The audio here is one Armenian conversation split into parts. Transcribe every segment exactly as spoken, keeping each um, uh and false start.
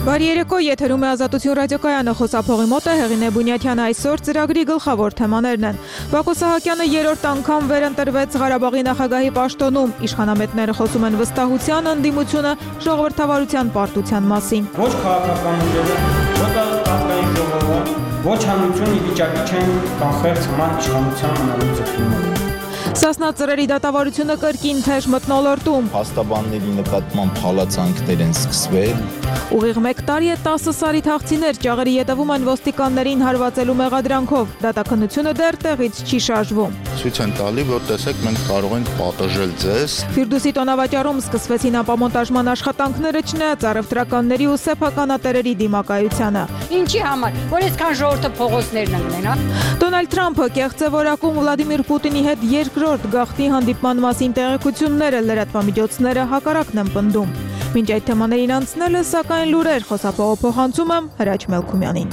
Բարի երեկո, եթերում է Ազատություն ռադիոկայանը, խոսափողի մոտ է Հեղինե Բունյաթյանը, այսօր ծրագրի գլխավոր թեմաներն են։ Բակո Սահակյանը երրորդ անգամ վերընտրվեց Ղարաբաղի նախագահի պաշտոնում, իշխանամետները խոսում են վստահության, ընդդիմությունը ժողովրդավարության պարտության մասին։ Ոչ քաղաքական ուժերը, ոչ ազգային ժողովը, ոչ հանրություն ի վիճակի չեն կանխել ցման իշխանության մնալու ձգտումները։ Սասնա ծրերի դատավարությունը կրկին թեժ մթնոլորտում։ Փաստաբանների նկատմամբ հալածանքներ են սկսվել։ Ուղիղ մեկ տարի է տասը սարի թաղցիներ ճաղերի ետևում են ոստիկաններին հարվածելու մեղադրանքով։ Դատաքննությունը դեռ տեղից չի շարժվում։ Ցույց են տալի, որ տեսեք, մենք կարող ենք պատժել ձեզ։ Ֆիրդուսի տոնավաճառում սկսվեցին ապամոնտաժման աշխատանքները չնայած առևտրականների ու սեփականատերերի դիմակայությանը։ Ինչի համար, որ այսքան ժողովուրդը փողոցներն ընկնեն, հա։ Դոնալդ Թրամփը կեղծ է որակում Վլադիմիր Պուտինի հետ երկրորդ գաղտնի հանդիպման մասին տեղեկությունները, լրատվամիջոցները հակառակն են պնդում։ Մինչ այդ թեմաներին անցնելը, սակայն լուրեր, խոսափողը փոխանցում եմ Հրաչ Մելքումյանին։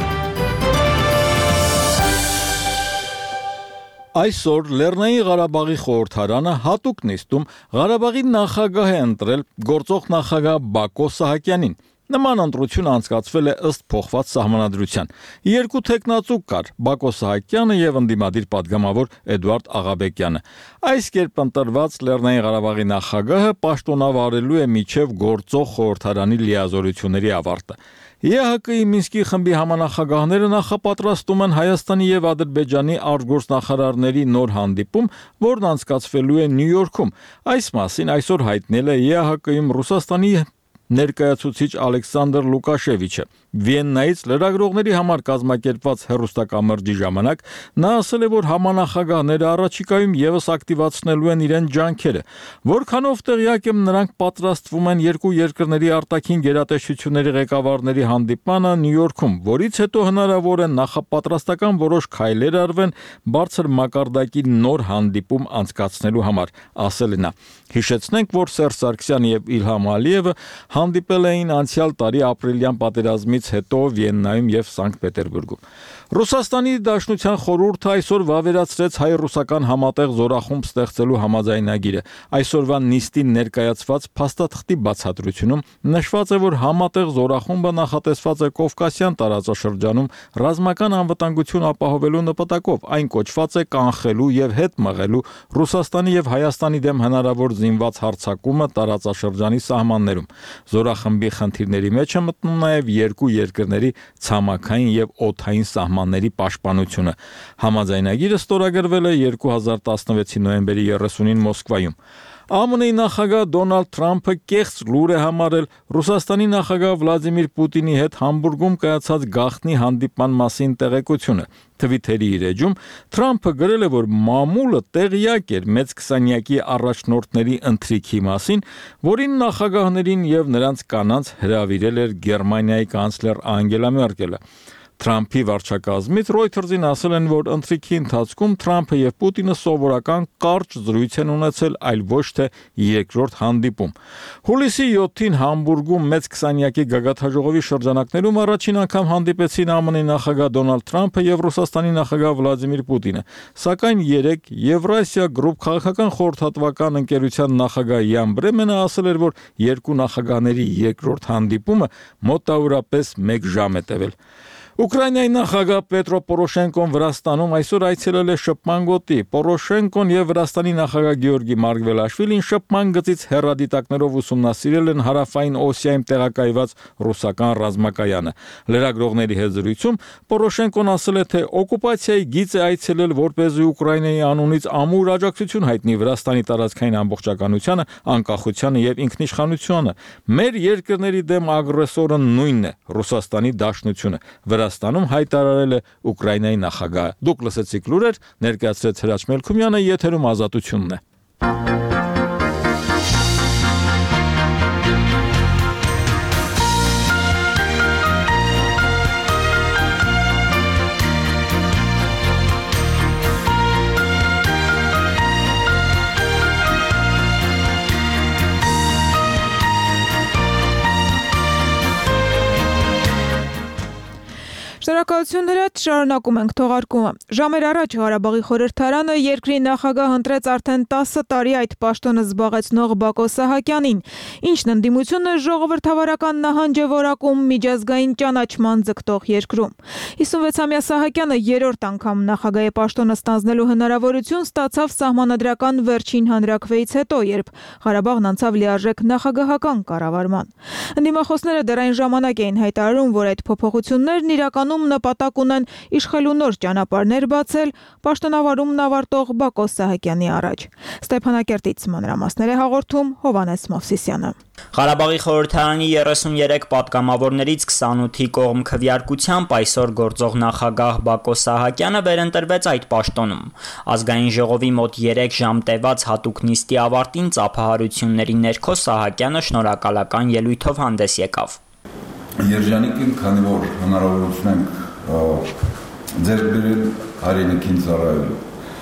Այսօր Լեռնային Ղարաբաղի խորհրդարանը հատուկ նիստում Ղարաբաղի նախագահ է ընտրել գործող նախագահ Բակո Սահակյանին։ Նման ընտրություն անցկացվել է ըստ փոխված սահմանադրության։ Երկու թեկնածու կար՝ Բակո Սահակյանը եւ ընդդիմադիր падգամավոր Էդուարդ Աղաբեկյանը։ Այս կերպ ընտրված Լեռնային Ղարաբաղի նախագահը պաշտոնավարելու է մինչև գործող խորհրդարանի լիազորությունների ավարտը։ ԵՀԿ-ի Մինսկի խմբի համանախագահները նախապատրաստում են Հայաստանի եւ Ադրբեջանի արտգործնախարարների նոր հանդիպում, որն անցկացվելու է Նյու Յորքում։ Այս մասին այսօր հայտնել է ԵՀԿ-ում Ռուսաստանի ներկայացուցիչ Ալեքսանդր Լուկաշևիչը։ Վիեննայից լրագրողների համար կազմակերպված հեռուստակամրջի ժամանակ նա ասել է, որ համանախագահները առաջիկայում եւս ակտիվացնելու են իրեն ջանքերը։ Որքանով տեղյակ եմ, նրանք պատրաստվում են երկու երկրների արտաքին գերատեսչությունների ղեկավարների հանդիպմանը Նյու Յորքում, որից հետո հնարավոր է նախապատրաստական որոշ քայլեր արվեն բարձր մակարդակի նոր հանդիպում անցկացնելու համար, ասել է նա։ Հիշեցնենք, որ Սերժ Սարգսյանը եւ Իլհամ Ալիևը հանդիպել էին անցյալ տարի ապրիլյան պատերազմից հետո Վիեննայում եւ Սանկտ Պետերբուրգում։ Ռուսաստանի Դաշնության խորհուրդը այսօր վավերացրեց հայ-ռուսական համատեղ զորախումբ ստեղծելու համաձայնագիրը։ Այսօրվա նիստին ներկայացված փաստաթղթի բացատրությունում նշված է, որ համատեղ զորախումբը նախատեսված է Կովկասյան տարածաշրջանում ռազմական անվտանգություն ապահովելու նպատակով, այն կոչված է կանխելու եւ հետ մղելու Ռուսաստանի եւ Հայաստանի դեմ հնարավոր զինված հարձակումը տարածաշրջանի սահմաններում։ Զորախմբի խնդիրների մեջ է մտնում նաև երկու երկրների ցամաքային եւ օդային սահմանների պաշտպանությունը։ Համաձայնագիրը ստորագրվել է երկու հազար տասնվեցի նոյեմբերի երեսունին Մոսկվայում։ ԱՄՆ-ի նախագահ Դոնալդ Թրամփը կեղծ լուր է համարել Ռուսաստանի նախագահ Վլադիմիր Պուտինի հետ Համբուրգում կայացած գաղտնի հանդիպման մասին տեղեկությունը։ Թվիթերի իր էջում Թրամփը գրել է, որ մամուլը տեղյակ էր մեծ քսանյակի առաջնորդների ընթրիքի մասին, որին նախագահներին եւ նրանց կանանց հրավիրել էր Գերմանիայի կանցլեր Անգելա Մերկելը։ Թրամփի վարչակազմից Reuters-ին ասել են, որ ընթրիքի ընթացքում Թրամփը եւ Պուտինը սովորական կարճ զրույց են ունեցել, այլ ոչ թե երկրորդ հանդիպում։ Հուլիսի յոթին Համբուրգում մեծ քսանյակի գագաթաժողովի շրջանակներում առաջին անգամ հանդիպեցին ԱՄՆ-ի նախագահ Դոնալդ Թրամփը եւ Ռուսաստանի նախագահ Վլադիմիր Պուտինը։ Սակայն երեկ Եվրասիա գրուպ քաղաքական խորհրդատվական ընկերության նախագահ Յան Բրեմենը ասել էր, որ երկու նախագահների երկրորդ հանդիպումը մոտավորապես մեկ ժամ է տևել։ Ուկրաինայի նախագահ Պետրո Պորոշենկոն Վրաստանում այսօր այցելել է շփման գոտի։ Պորոշենկոն եւ Վրաստանի նախագահ Գեորգի Մարգվելաշվիլին շփման գծից հեռադիտակներով ուսումնասիրել են հարավային Օսիայում տեղակայված ռուսական ռազմակայանը։ Լրագրողների հետ զրույցում Պորոշենկոն ասել է, թե օկուպացիայի գիծ է այցելել, որպեսզի Ուկրաինայի անունից ամուր աջակցություն հայտնի Վրաստանի տարածքային ամբողջականությանը, անկախությանը եւ ինքնիշխանությանը։ Մեր երկրների դեմ ագրեսորը նույնն է՝ Ռուսաստանի Դաշնությունը։ Վրաստանում հայտարարել է Ուկրաինայի նախագահը։ Դուք լսեցիք լուրեր, ներկայացրեց Հրաչ Մելքումյանը, եթերում Ազատությունն է։ Շնորհակալություն Հրաչ, շարունակում ենք թողարկումը։ Ժամեր առաջ Ղարաբաղի խորհրդարանը երկրի նախագահ ընտրեց արդեն տասը տարի այդ պաշտոնը զբաղեցնող Բակո Սահակյանին, ինչն ընդդիմությունը ժողովրդավարական նահանջ է որակում միջազգային ճանաչման ձգտող երկրում։ հիսունվեցամյա Սահակյանը երրորդ անգամ նախագահի պաշտոնը ստանձնելու հնարավորություն ստացավ սահմանադրական վերջին հանրաքվեից հետո, երբ Ղարաբաղն անցավ լիարժեք նախագահական կառավարման։ Ընդդիմախոսները դեռ այն ժամանակ էին հայտարարում, որ այդ փոփոխություններն իրականում նպատակ ունեն իշխելու նոր ճանապարհներ բացել պաշտոնավարումն ավարտող Բակո Սահակյանի առաջ։ Ստեփանակերտից մանրամասներ է հաղորդում Հովհաննես Մովսիսյանը։ Ղարաբաղի խորհրդարանի երեսուներեք պատգամավորներից քսանութի կողմ քվեարկությամբ այսօր գործող նախագահ Բակո Սահակյանը վերընտրվեց այդ պաշտոնում։ Ազգային ժողովի մոտ երեք ժամ տևած հատուկ նիստի ավարտին ծափահարությունների ներքո Սահակյանը շնորհակալական ելույթով հանդես եկավ։ Երջանիկ եմ, քանի որ հնարավորություն ենք ձեռք բերել հայրենիքին ծառայելու։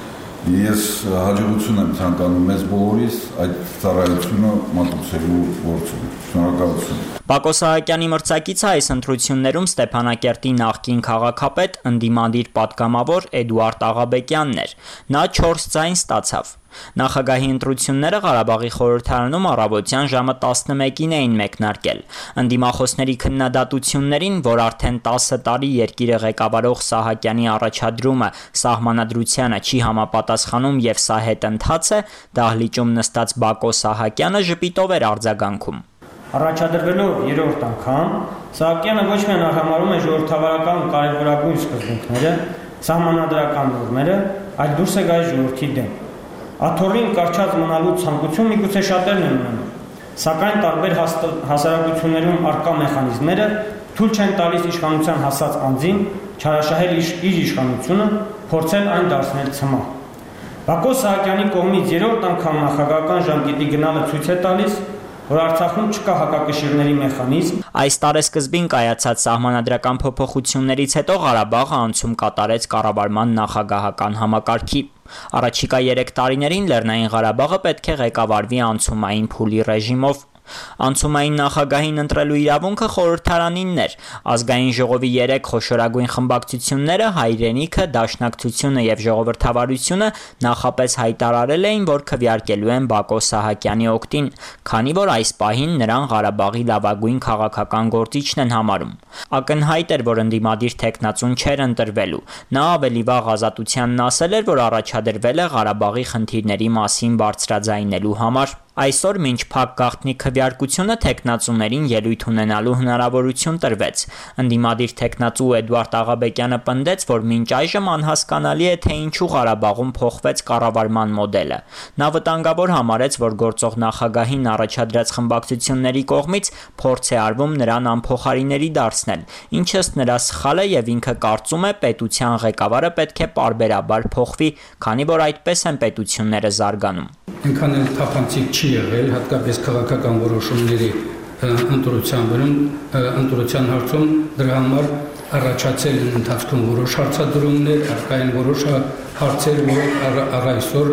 Ես հաջողություն եմ ցանկանում մեզ բոլորիս այդ ծառայությունը մատուցելու գործում։ Շնորհակալություն։ Բակո Սահակյանի մրցակիցը այս ընտրություններում Ստեփանակերտի նախկին քաղաքապետ ընդդիմադիր պատգամավոր Էդուարդ Աղաբեկյանն էր։ Նա չորս ձայն ստացավ։ Նախագահի ընտրությունները Ղարաբաղի խորհրդարանում առավոտյան ժամը տասնմեկին էին մեկնարկել։ Ընդդիմախոսների քննադատություններին, որ արդեն տասը տարի երկիրը ղեկավարող Սահակյանի առաջադրումը սահմանադրությանը չի համապատասխանում եւ սա հետընթաց է, դահլիճում նստած Բակո Սահակյանը ժպիտով էր արձագանքում։ Առաջադրվելով երրորդ անգամ Սահակյանը ոչ միայն արհամարում է ժողովրդավարական կարևորագույն սկզբունքները, սահմանադրական նորմերը, այլ դուրս է գալիս ժողովրդի դեմ։ Աթոռին կարճած մնալու ցանկություն միգուցե շատերն են ունենում, սակայն տարբեր հասարակություններում առկա մեխանիզմները թույլ չեն տալիս իշխանության հասած անձին չարաշահել իր իշխանությունը, փորձել այն դարձնել ցմահ։ Բակո Սահակյանի կողմից երրորդ անգամ նախագահական ժամկետի գնալը ցույց է տալիս, որ Արցախում չկա հակակշիռների մեխանիզմ։ Այս տարեսկզբին կայացած սահմանադրական փոփոխություններից հետո Ղարաբաղը անցում կատարեց կառավարման նախագահական համակարգի։ Առաջիկա երեք տարիներին Լեռնային Ղարաբաղը պետք է ղեկավարվի անցումային փուլի ռեժիմով։ Անցումային նախագահին ընտրելու իրավունքը խորհրդարանինն էր։ Ազգային ժողովի երեք խոշորագույն խմբակցությունները Հայրենիքը, Դաշնակցությունը եւ Ժողովրդավարությունը նախապես հայտարարել էին, որ քվեարկելու են Բակո Սահակյանի օգտին, քանի որ այս պահին նրան Ղարաբաղի լավագույն քաղաքական գործիչն են համարում։ Ակնհայտ էր, որ ընդդիմադիր տեխնացուն չէր ընտրվելու։ Նա ավելի վաղ Ազատությանն ասել էր, որ առաջադրվել է Ղարաբաղի խնդիրների մասին բարձրաձայնելու համար։ Այսօր մինչ փակ գաղտնի քվեարկությունը տեխնացուներին ելույթ ունենալու հնարավորություն տրվեց։ Ընդդիմադիր տեխնացու Էդուարդ Աղաբեկյանը պնդեց, որ մինչ այժմ անհասկանալի է, թե ինչու Ղարաբաղում փոխվեց կառավարման մոդելը։ Նա վտանգավոր համարեց, որ գործող նախագահին առաջադրած խմբակցությունների կողմից փորձ է արվում նրան անփոխարինելի դարձնել, ինչը ըստ նրա սխալ է եւ ինքը կարծում է պետության ղեկավարը պետք է պարբերաբար փոխվի, քանի որ այդպես են պետությունները զարգանում։ Այնքան էլ թափանցիկ չի եղել, հատկապես քաղաքական որոշումների ընտրության վրա, ընտրության հարցում դրա համար առաջացել են ընթացքում որոշ հարցադրումներ, արկային որոշ հարցեր, որ առ այսօր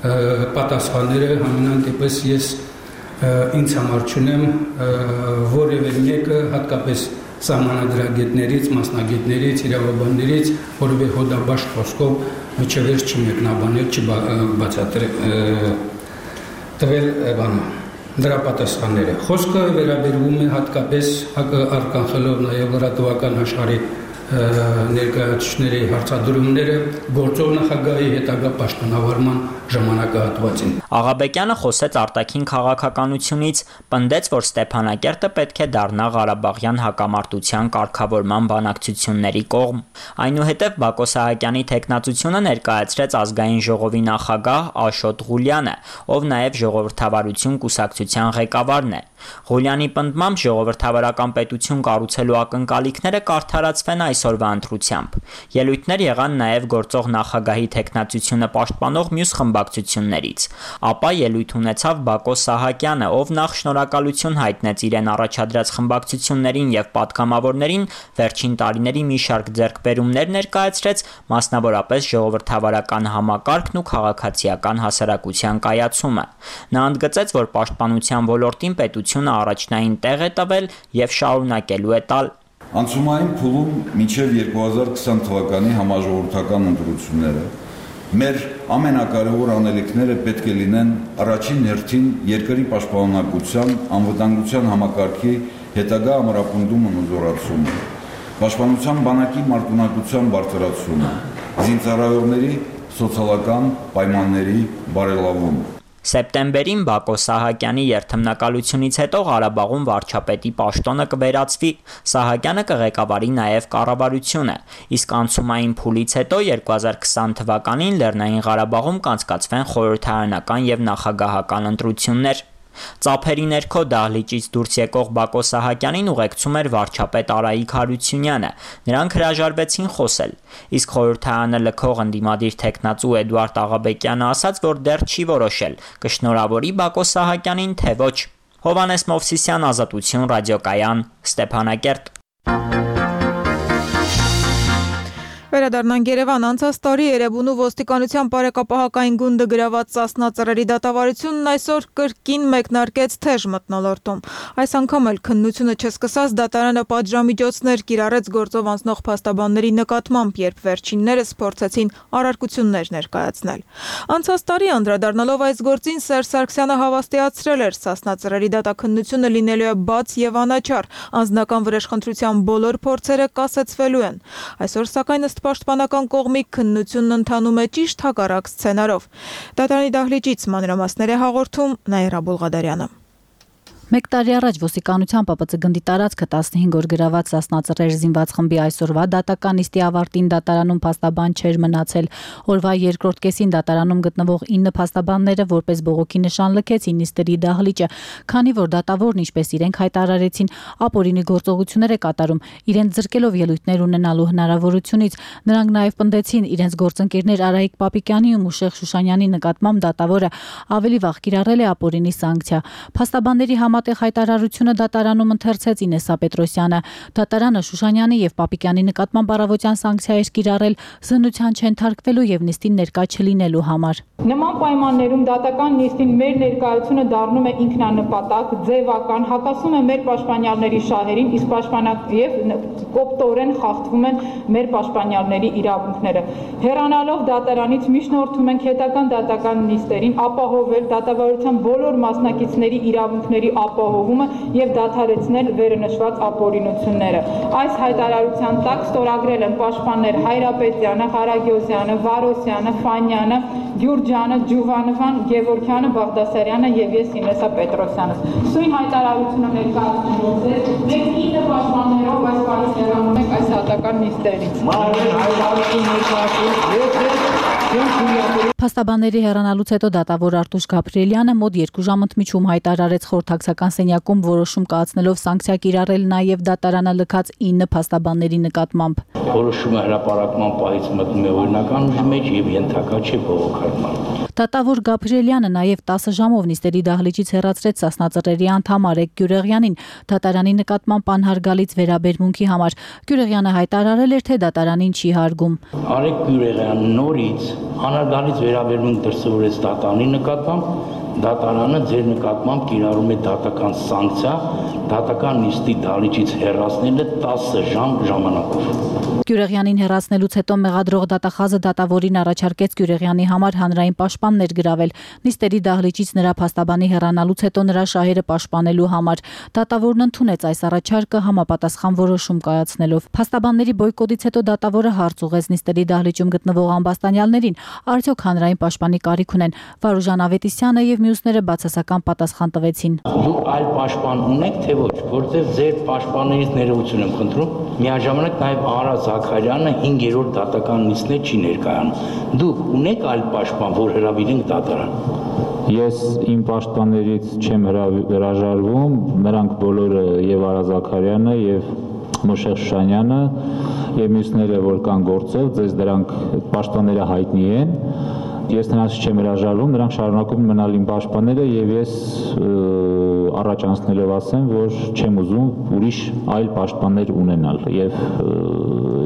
պատասխանները համենայն դեպս ես ինձ համար չունեմ որևէ մեկը, հատկապես սահմանադրագետներից, մասնագետներից, իրավաբաններից, որևէ հոդաբաշխ խոսքով միջևերս չի մեկնաբանել, չի բացատրել տվել բանը դրա պատասխանները։ Խոսքը վերաբերվում է հատկապես արկանխելով նաև լրատվական աշխարհի ներկայացուցիչների հարցադրումները գործող նախագահի հետագա պաշտոնավարման ժամանակահատվածին։ Աղաբեկյանը խոսեց արտաքին քաղաքականությունից, պնդեց, որ Ստեփանակերտը պետք է դառնա Ղարաբաղյան հակամարտության կարգավորման բանակցությունների կողմ։ Այնուհետև Բակո Սահակյանի տեխնացությունը ներկայացրեց ազգային ժողովի նախագահ Աշոտ Ղուլյանը, ով նաև ժողովրդավարություն կուսակցության ղեկավարն է։ Ղուլյանի պնդմամբ ժողովրդավարական պետություն կառուցելու ակնկալիքները կարդարացվեն այսօրվա ընտրությամբ։ Ելույթներ եղան նաև գործող նախագահի տեխնացությունը պաշտպանող մյուս խմբակցություններից։ Ապա ելույթ ունեցավ Բակո Սահակյանը, ով նախ շնորհակալություն հայտնեց իրեն առաջադրած խմբակցություններին եւ պատգամավորներին, վերջին տարիների մի շարք ձեռքբերումներ ներկայացրեց, մասնավորապես ժողովրդավարական համակարգն ու քաղաքացիական հասարակության կայացումը։ Նա ընդգծեց, որ պաշտպանության ոլորտին պետությունը առաջնային տեղ է տվել եւ շարունակելու է տալ։ Անցումային փուլում մինչև երկու հազար քսան թվականի համաժողովրդական ընտրությունները մեր ամենակարևոր անելիքները պետք է լինեն առաջին հերթին երկրի պաշտպանողության, անվտանգության համակարգի հետագա ամրապնդումն ու զորացումը, պաշտպանության բանակի մարտունակության բարձրացումը, զինծառայողների սոցիալական պայմանների բարելավումը։ Սեպտեմբերին Բակո Սահակյանի երթմնակալությունից հետո Ղարաբաղում վարչապետի պաշտոնը կվերածվի, Սահակյանը կղեկավարի նաև կառավարությունը, իսկ անցումային փուլից հետո երկու հազար քսան թվականին Լեռնային Ղարաբաղում կանցկացվեն խորհրդարանական եւ նախագահական ընտրություններ։ Ծափերի ներքո դահլիճից դուրս եկող Բակո Սահակյանին ուղեկցում էր վարչապետ Արայիկ Հարությունյանը, նրանք հրաժարվեցին խոսել, իսկ խորհրդարանը լքող ընդդիմադիր թեկնածու Էդուարդ Աղաբեկյանը ասաց, որ դեռ չի որոշել, կշնորհավորի Բակո Սահակյանին, թե ոչ։ Հովհաննես Մովսիսյան, Ազատություն, ռադիոկայան, Ստեփանակերտ։ Վերադառնանք Երևան, անցած տարի Էրեբունու ոստիկանության բարեկապահական գունդը գրաված Սասնա ծռերի դատավարությունն այսօր կրկին մեկնարկեց թեժ մթնոլորտում։ Այս անգամ էլ քննությունը չսկսած դատարանը պատժամիջոցներ կիրառեց գործով անցնող փաստաբանների նկատմամբ, երբ վերջիններս փորձեցին առարկություններ ներկայացնել։ Անցած տարի անդրադառնալով այս գործին Սերժ Սարգսյանը հավաստիացրել էր Սասնա ծռերի դատաքննությունը լինելու է բաց եւ անաչառ, անձնական վրեժխնդրության բոլոր փորձերը կասեցվելու են։ Այսօր սակայն պաշտպանական կողմի քննությունն ընթանում է ճիշտ հակառակ սցենարով։ Դատարանի դահլիճից մանրամասներ է հաղորդում Նաիրա Բուլղադարյանը։ Մեկ տարի առաջ ոստիկանության Պ Պ Ց գնդի տարածքը տասնհինգ օր գրաված Սասնա ծռեր զինված խմբի այսօրվա դատական նիստի ավարտին դատարանում փաստաբան չէր մնացել։ Օրվա երկրորդ կեսին դատարանում գտնվող ինը փաստաբանները որպես բողոքի նշան լքեցին նիստերի դահլիճը, քանի որ դատավորն, ինչպես իրենք հայտարարեցին, ապօրինի գործողություններ է կատարում, իրենց զրկելով ելույթներ ունենալու հնարավորությունից։ Նրանք նաև պնդեցին իրենց գործընկերներ Արայիկ Պապիկյանի ու Մուշեղ Շուշանյանի նկատմամբ դատավորը ավելի վաղ կիրառել է ապօրինի սանկցիա։ Փաստաբանների Համատեղ հայտարարությունը դատարանում ընթերցեց Ինեսա Պետրոսյանը։ Դատարանը Շուշանյանի եւ Պապիկյանի նկատմամբ առավոտյան սանկցիա էր կիրառել զննության չենթարկվելու եւ նիստին ներկա չլինելու համար։ Նման պայմաններում դատական նիստին մեր ներկայությունը դառնում է ինքնանպատակ, ձևական, հակասում է մեր պաշտպանյալների շահերին, իսկ պաշտպանակ եւ կոպտորեն խախտվում են մեր պաշտպանյալների իրավունքները։ Հեռանալով դատարանից միջնորդում ենք հետագան դատական նիստերին ապահովել դատավարության բոլոր մասնակիցների իրավունքների ապահովումը եւ դադարեցնել վերնշված ապօրինությունները։ Այս հայտարարության տակ ստորագրել են պաշտպաններ Հայրապետյանը, Ղարագյոզյանը, Վարոսյանը, Ֆանյանը, Գյուրջյանը, Ջուվանովան, Գևորգյանը, Բաղդասարյանը եւ ես Ինեսա Պետրոսյանը։ Սույն հայտարարությունը ներկայացնում ենք մենք ինը պաշտպաններով այս բանից հեռանում ենք այս հատական նիստերից։ Փաստաբանների հեռանալուց հետո դատավոր Արտուշ Գաբրիելյանը մոտ երկու ժամ ընդմիջում հայտարարեց խորհրդակցական սենյակում որոշում կայացնելով սանկցիա կիրառել նաև դատարանը լքած ինը փաստաբանների նկատմամբ։ Որոշումը հրապարակման պահից մտնում է օրինական ուժի մեջ եւ ենթակա չէ բողոքարկման։ Դատավոր Գաբրիելյանը նաև տասը ժամով նիստերի դահլիճից հեռացրեց Սասնա ծռերի անդամ Արեգ Գյուրեղյանին դատարանի նկատմամբ անհարգալից վերաբերմունքի համար։ Գյուրեղյանը հայտարարել էր, թե դատարանին չի հարգում։ Արեգ Գյուրեղյանը նորից անհարգալից վերաբերմունք դրսևորեց դատարանի նկատմամբ, դատարանը ձեր նկատմամբ կիրառում է դատական սանկցիա, դատական նիստի դահլիճից հեռացնելը տասը ժամ ժամանակով։ Գյուրեղյանին հեռացնելուց հետո մեղադրող դատախազը դատավորին առաջարկեց Գյուրեղյանի համար հանրային պաշտպան ներգրավել նիստերի դահլիճից նրա փաստաբանի հեռանալուց հետո նրա շահերը պաշտպանելու համար։ Դատավորն ընդունեց այս առաջարկը համապատասխան որոշում կայացնելով։ Փաստաբանների բոյկոտից հետո դատավորը հարց ուղղեց նիստերի դահլիճում գտնվող ամբաստանյալներին, արդյոք հանրային պաշտպանի կարիք ունեն։ Վարուժան Ավետիսյանը եւ մյուսները բացասական պատասխան տվեցին։ Դու այլ պաշտպան ունեք, թե ոչ, որտեղ ձեր պաշտպաններից ներողություն եմ խնդրում։ Միաժամանակ նաեւ Արա Զաքարյանը հինգերորդ դատական նիստներ չի ներկայանում։ Դուք ունեք այլ պաշտպան, որ հրավիրենք դատարան։ Ես իմ պաշտպաններից չեմ հրաժարվում, նրանք բոլորը եւ Արա Զաքարյանը եւ Մուշեղ Շուշանյանը եւ մյուսները, որ կան գործել, ձեզ դրանք պաշտպանները հայտնի են։ Ես նրանց չեմ հրաժարվում, նրանք շարունակում են մնալ իմ պաշտպանները եւ ես առաջ անցնելով ասեմ, որ չեմ ուզում ուրիշ այլ պաշտպաններ ունենալ եւ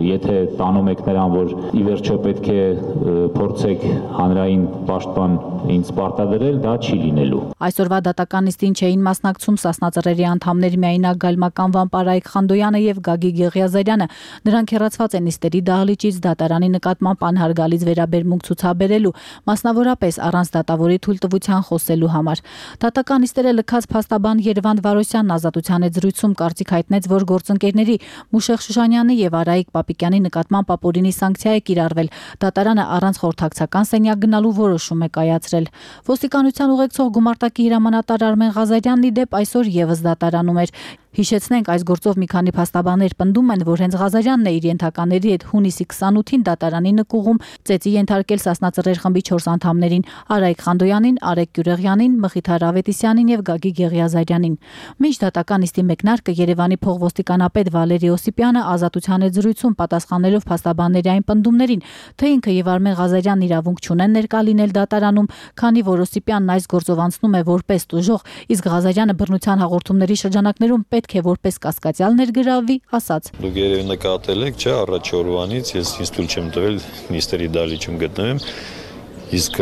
եթե տանում եք նրան, որ ի վերջո պետք է փորձեք հանրային պաշտպան ինձ պարտադրել, դա չի լինելու։ Այսօրվա դատական նիստին չէին մասնակցում Սասնա Ծռերի անդամներ միայնակ Գալմական Վանպարայք Խանդոյանը եւ Գագիկ Եղիազարյանը։ Նրանք հեռացված են նիստերի դահլիճից դատարանի նկատմամբ անհարգալից վերաբերմունք ցուցաբերելու, մասնավորապես առանց դատավորի թույլտվության խոսելու համար։ Դատական նիստերը լքած փաստաբան Երևան Վարոսյանն ազատության հետ զրույցում կարծիք հայտնեց, որ գործընկերների Մուշեղ Շուշանյանի եւ Արայիկ Պապիկյանի նկատմամբ ապօրինի սանկցիա է կիրառվել։ Դատարանը առանց խորհրդակցական սենյակ գնալու որոշում է կայացրել։ Ոստիկանության ուղեկցող գումարտակի հրամանատար Արմեն Ղազարյանն ի դեպ այսօր եւս դատարանում էր։ Հիշեցնենք, այս գործով մի քանի փաստաբաններ պնդում են, որ հենց Ղազարյանն է իր ենթակաների հետ հունիսի քսանութին դատարանի նկուղում ծեծի ենթարկել Սասնա Ծռեր խմբի չորս անդամներին՝ Արայիկ Խանդոյանին, Արեգ Գյուրեղյանին, Մխիթար Ավետիսյանին եւ Գագիկ Եղիազարյանին։ Մինչ դատական նիստի մեկնարկը Երևանի փոխոստիկանապետ Վալերի Օսիպյանը ազատության հետ զրույցում պատասխանելով փաստաբանների այն պնդումներին, թե ինքը եւ Արմեն Ղազարյանն իրավունք չունեն ներկա լինել դատարանում, քանի որ Օսիպյանն այս գործով անցնում է որպես տուժող, իսկ Ղազարյանը բռնության հաղորդումների շրջանակներում պետք է որպես կասկածյալ ներգրավվի, ասաց. Դուք երևի նկատել եք, չէ, առաջ օրվանից ես ինձ թույլ չեմ տվել նիստերի դահլիճում գտնվեմ, իսկ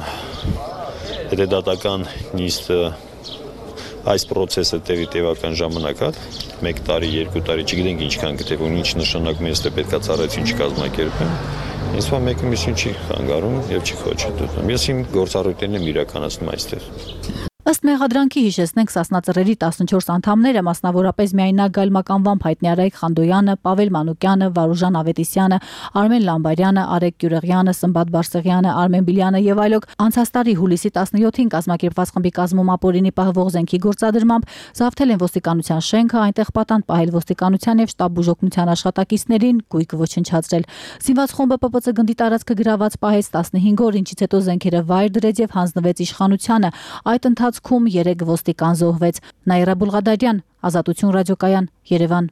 եթե դատական նիստը այս process-ը տևի տևական ժամանակ է, մեկ տարի, երկու տարի, չգիտենք ինչքան կտևի, ինչ նշանակում է, եթե պետքա ծառայություն չկազմակերպեմ, ինձ թվում է մեկը մյուսին չի խանգարում եւ չի խոչընդոտում։ Ես իմ գործառույթներն եմ իրականացնում այստեղ։ Ըստ մեղադրանքի հիշեցնենք Սասնա Ծռերի տասնչորս անդամները, մասնավորապես միայնակ Գալմական Վանփ հայտնի Արայիկ Խանդոյանը, Պավել Մանուկյանը, Վարուժան Ավետիսյանը, Արմեն Լամբարյանը, Արեգ Գյուրեղյանը, Սմբատ Բարսեղյանը, Արմեն Բիլյանը եւ այլոք անցած տարի հուլիսի տասնյոթին կազմակերպված խմբի կազմում ապօրինի պահվող զենքի գործադրմամբ զավթել են ոստիկանության շենքը, այնտեղ պատանդ պահել ոստիկանության եւ շտաբ բուժօգնության աշխատակիցներին, գույք ոչնչացրել։ Զինված խումբը Պ Պ Ց գնդի տարածքը գրաված պահեց տասնհինգ օր, ինչից հետո զենքերը վայր դրեց եւ հանձնվեց իշխանությանը։ Այդ ընթացքում երեք ոստիկան զոհվեց։ Նաիրա Բուլղադարյան, Ազատություն ռադիոկայան, Երևան։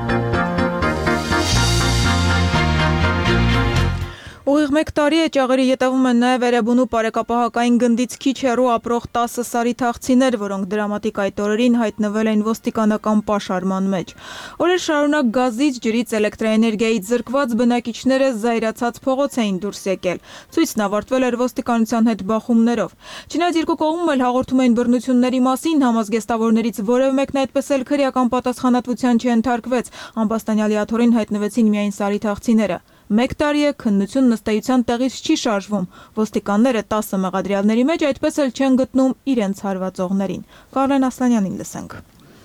Ուղիղ մեկ տարի է ճաղերի ետևում են նաև Էրեբունու պարեկապահակային գնդից քիչ հեռու ապրող տասը սարիթաղցիներ, որոնք դրամատիկ այդ օրերին հայտնվել են ոստիկանական պաշարման մեջ։ Օրեր շարունակ գազից, ջրից, էլեկտրաէներգիայից զրկված բնակիչները զայրացած փողոց էին դուրս եկել։ Ցույցն ավարտվել էր ոստիկանության հետ բախումներով։ Չնայած երկու կողմում էլ հաղորդում էին բռնությունների մասին, համազգեստավորներից որևէ մեկն այդպես էլ քրեական պատասխանատվության չենթարկվեց։ Ամբաստանյալի աթոռին հայտնվեցին միայն սարիթաղցիները։ Մեկ տարի է քննությունն ըստ էության տեղից չի շարժվում։ Ոստիկանները տասը մեղադրյալների մեջ այդպես էլ չեն գտնում իրենց հարվածողներին։ Կարլեն Ասլանյանին լսենք։